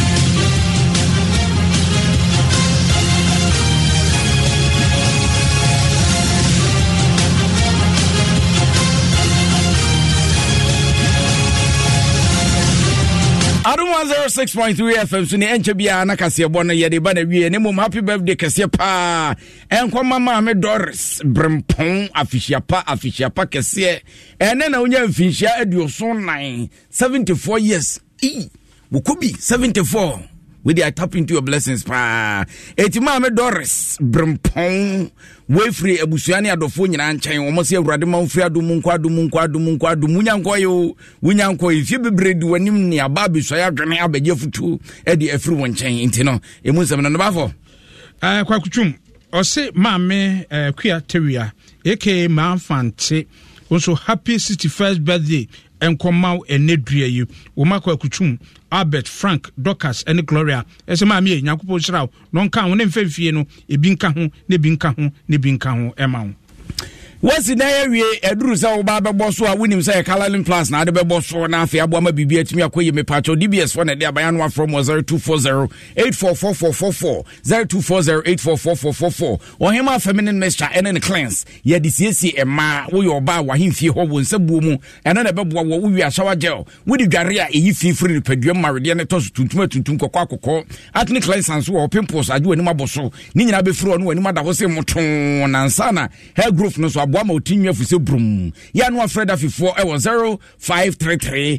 Adum 106.3 FM so ni enche bia na kase bo na yede ba na wie ne mom happy birthday kase pa enkwa mama me Doris Brempon afishia pa kase ene na onya mfinhia aduoso 9 74 years Bukubi 74 with I tap into your blessings pa etima me Doris Brempon we free ebusuane adofo nyina nchen wo se awurade man free adum nyanko yo wunyanko ifie bebredi wanim ne aba beso ya dwene abagye futu e de afiri won nchen intino emunsem no bafo kwakutum o se maame kua tewia eke manfante also happy 61st birthday enkomau enedua yi wo makwa kutum Albert Frank Dorcas and Gloria ese maame ye nyakopo hiraw no nka ho ne mfemfie no ebi nka ho ema Wasi na yewie eduru sa oba bebo so a winim say Calalin Plus na de bebo so na afia aboama bibia timi akoye me pacho DBS for na de abayan wa from 0240 844444 0240 844444 ohema feminine mixture and cleanse ye de CC ema wo yo ba wa himfie ho wo nsabuo mu ena na bebo wo wi a shower gel wo di dware a eyi fifiri paduam marede ne to tuntum kokko akokko atni cleanse wo pimples adu anim aboso ni nyina be firi no anim ada ho se moton na nsana hair growth no so aboama otinwa fuse brum ya no afreda fifo e 0533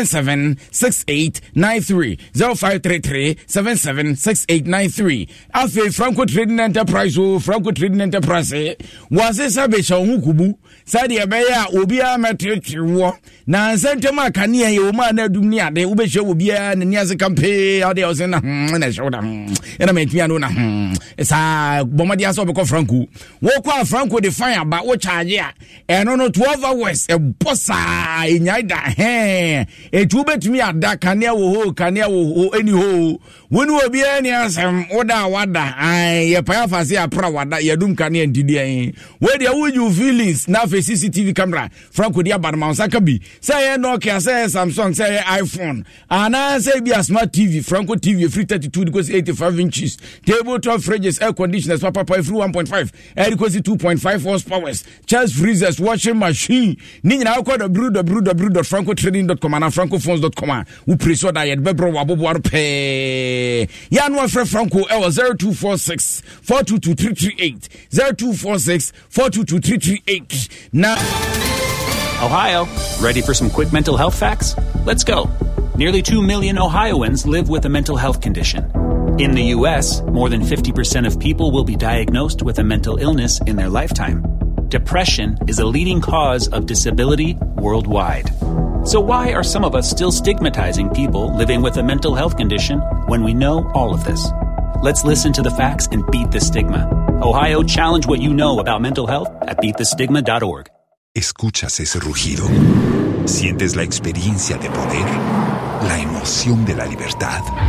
776893 0533 776893 afi Franco Trading Enterprise was sabe shawu kubu sadi ebeya obi a metrewo na nsentema kania ye o ma na dum ni ade wo be hwe obi a ne niase kampe ade o se na na shoda ena metia no na esa bomadi aso be ko Franco wo kwa Franco de fine ba wo charge a eno no 12 hours e bossa enyaida etu betumi ada kania wo eni ho wonu obi ani asem oda wada ye pa afase apra wada yadum kania ndidi we dia wuju feelings na fe CCTV camera Franco dia barma saka bi say Nokia say Samsung say iPhone ana say bi smart TV Franco TV free 32 because 85 inches tabletop fridges air conditioners papa free 1.5 air because 2.5 horsepower charge freezers washing machine ni nyina akọ www.francotrading.com and francophones.com we preso that yet bebro wabobo arpe ya no afre Franco 0246 422338 0246 422338 now Ohio, ready for some quick mental health facts? Let's go. Nearly 2 million Ohioans live with a mental health condition. In the U.S., more than 50% of people will be diagnosed with a mental illness in their lifetime. Depression is a leading cause of disability worldwide. So why are some of us still stigmatizing people living with a mental health condition when we know all of this? Let's listen to the facts and beat the stigma. Ohio, challenge what you know about mental health at beatthestigma.org. ¿Escuchas ese rugido? ¿Sientes la experiencia de poder? ¿La emoción de la libertad?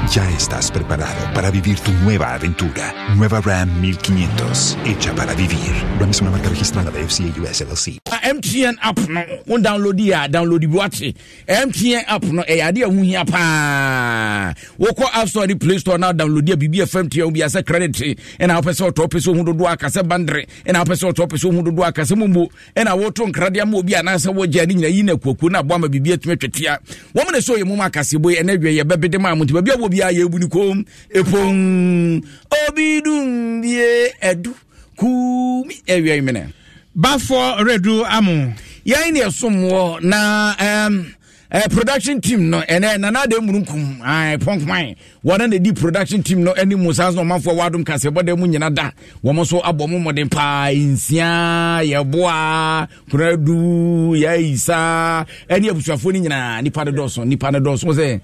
Ya estás preparado para vivir tu nueva aventura. Nueva Ram 1500, hecha para vivir. Ram es una marca registrada de FCA US LLC. MTN app no, on download watch. MTN app no, idea hu hia pa. Woko App Store di Play Store now download dia BB FMTN bi asa credit and our person top person hu dodo aka se bandre and our person top person hu dodo aka se mumbo and our woto nkradia ma obi anasa wo gya ni nyina yi na kwaku na boa ma BB atime twetia. Wo me so ye mum akase boy and adwe ye bebede ma amuti ba obi a ye buni kom epon obidum bie edu kumi ewe imene bafo redu amu ya ni esomwo na production team no ene na de mununkum ponkman wana na di production team no eni musas no manfo wadum kase bode mu nyina da wo mo so abomo modem pa insia ye boa redu ya isa eni abusuafo ni nyina nipa de doso mo say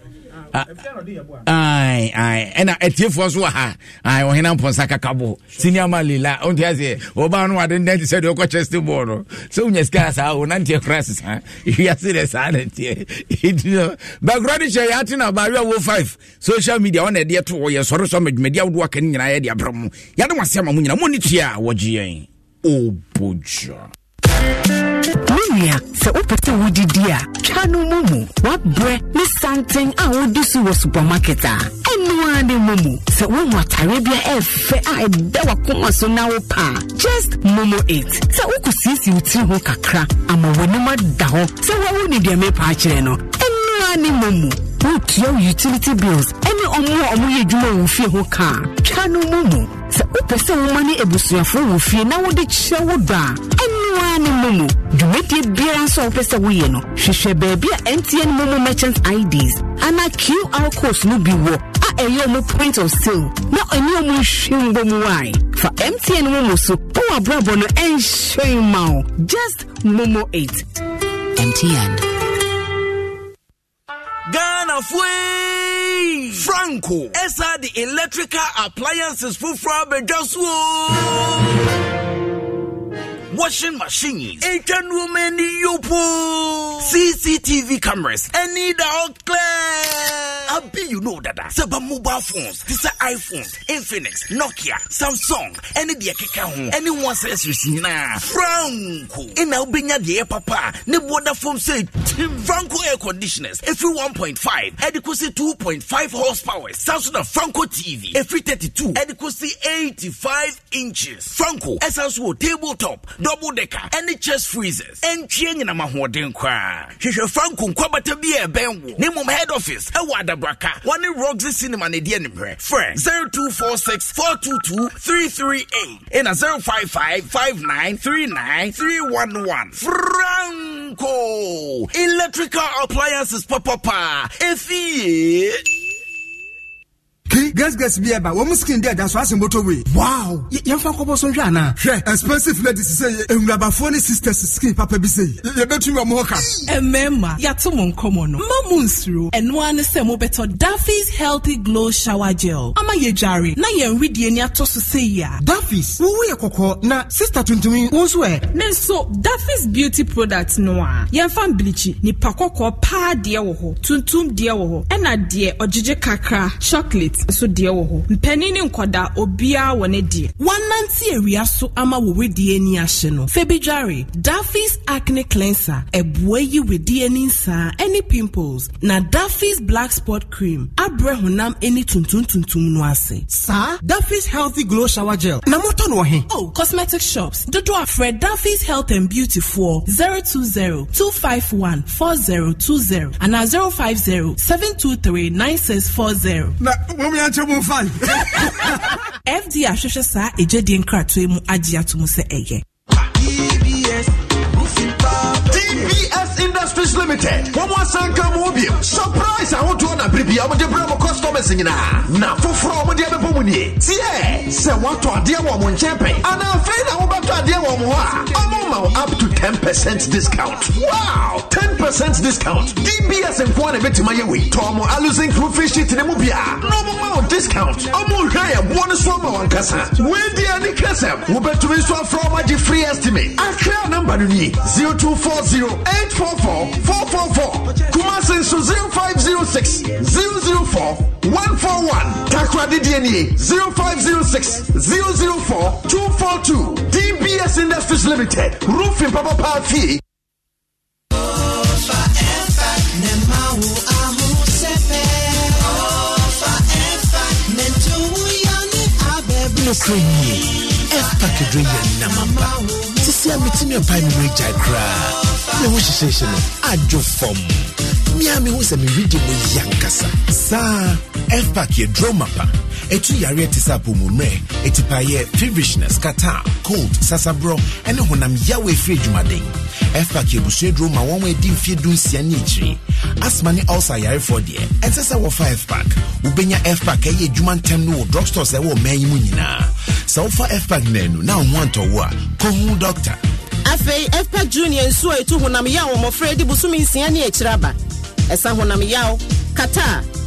ena etiefo so ha ohena mponsa kakabo senior malila onti ase oba no ade ndenti said o chest board so unya ska sa o nanti crisis ha ya serious anti background share ya tina ba wo 5 social media on de to ye soro so media wo aka nyina ye de abramu ya de wase ma mu nyina moni tua wo gien o boja Mumia, se upete wudidia, chanu mumu, wabre, ni something a wudisu wa supermarketa. Enwande mumu, se umu Arabia efe a edewa kuma so na upa. Just mumu 8. Se uku sisi utiri ho kakra, ama wenuma daho, se wa uni diame pa achireno. Enwande mumu, ukio utility bills, eni omu ye juma ufie ho ka. Chanu mumu, se upese umani ebusuafo ufie na wudi chewoda. Enwande mumu, Dumeti biara so opese we no hwehwe baby MTN Momo merchants IDs ana QR codes no bi wo a eyo mo point of sale na eni mo hwimbo mu wai for MTN Momo so po abrabo no enhwe ma just Momo 8 MTN Ghana Fui Franco esa the electrical appliances for washing machines, woman yopo, CCTV cameras, any dog clear. I be you know that. Saba mobile phones, this are iPhones, Infinix, Nokia, Samsung, any dia keka anyone says you na Franco. In Albania the papa, ne water phone say Franco air conditioners, every 1.5, adequacy 2.5 horsepower, Samsung Franco TV, every 32, adequacy 85 inches. Franco, SSO tabletop, double decker, any chest freezers, and change in a mahoden kwa. Hisha Franco kwabata be a benwo. Name of head office, a wada braka. One in Roxy Cinema Nedian Friend 0246 422 338 and a 055 5939 311. Franco Electrical Appliances Papa. Effie. Guess be about one skin there that's what's in motorway. Wow, you found Coboson Jana. Expensive ladies say, and Rabaphone sisters skin papa be say, you bet you more car. And memma, Yatumon common, Mamoons through, and one is a better Duffy's Healthy Glow Shower Gel. Ama ye jari, na ye ridiania to say ya. Duffy's, who we a coco, na sister to me, who's where? Then so, Duffy's beauty products noa. Yan fan bleachy, ni pakoko pa dear woho, tuntum dear woho, and a dear or jije kakra, chocolate. So dear wo mpanini nkoda obia wone die wananti area so ama wo wedi ani ahye no febijare Duffy's acne cleanser ebuayi wedi ani nsa any pimples na Duffy's black spot cream abre honam any tuntum no ase sa Duffy's healthy glow shower gel na moto no he oh cosmetic shops dodo afred Duffy's health and beauty for 020-251-4020 and 050-723-9640 na FD ahwehwe sa ejedi nkratoe mu agye atomu se eye TBS Industries Limited. One more sanka mobile. Surprise! I want to na bribi. I want to bring customers in na for from the other pomuni. Yeah, say what to dear woman champion. And I'm afraid I want to dear woman. I'm up to 10% discount. Wow, 10% discount. TBS and one bit my way. Tomo alusing through fish it in the mobile. No more discount. I'm more higher. One swam on Kasa. When the other Kasa, we better be so from a free estimate. I clear number 0240-844 444. Kumasi so 0506 004 141. Takrade DNA 0506 004 242. DBS Industries Limited. Roofing Papa Party. Package namamba. Sisi amitini opai mi reja kra. Me wo hihye no adwo fom. Miami wo se me read mo yankasa. Sa F-Pack ye dromapa. Etu yare tisapo mu mre. Etipaye feverishness, kata, cold, sasabro, ene honam yawe free jumaden. F-Pack ye busue droma wanwe di mfie dunsia ni ichiri. Asma ni ulcer yare for die. Ensesa wo F-Pack. Ubenya F-Pack ye juman tem no drugstores ewo menyi mu nyina. Sa ufa F-Pack nenu na wanto wa. Kohu doctor. Afei F-Pack Junior nsuo etu honam yawo mo fredi busumi nsia ni echiraba. Esa honam yawo, kata,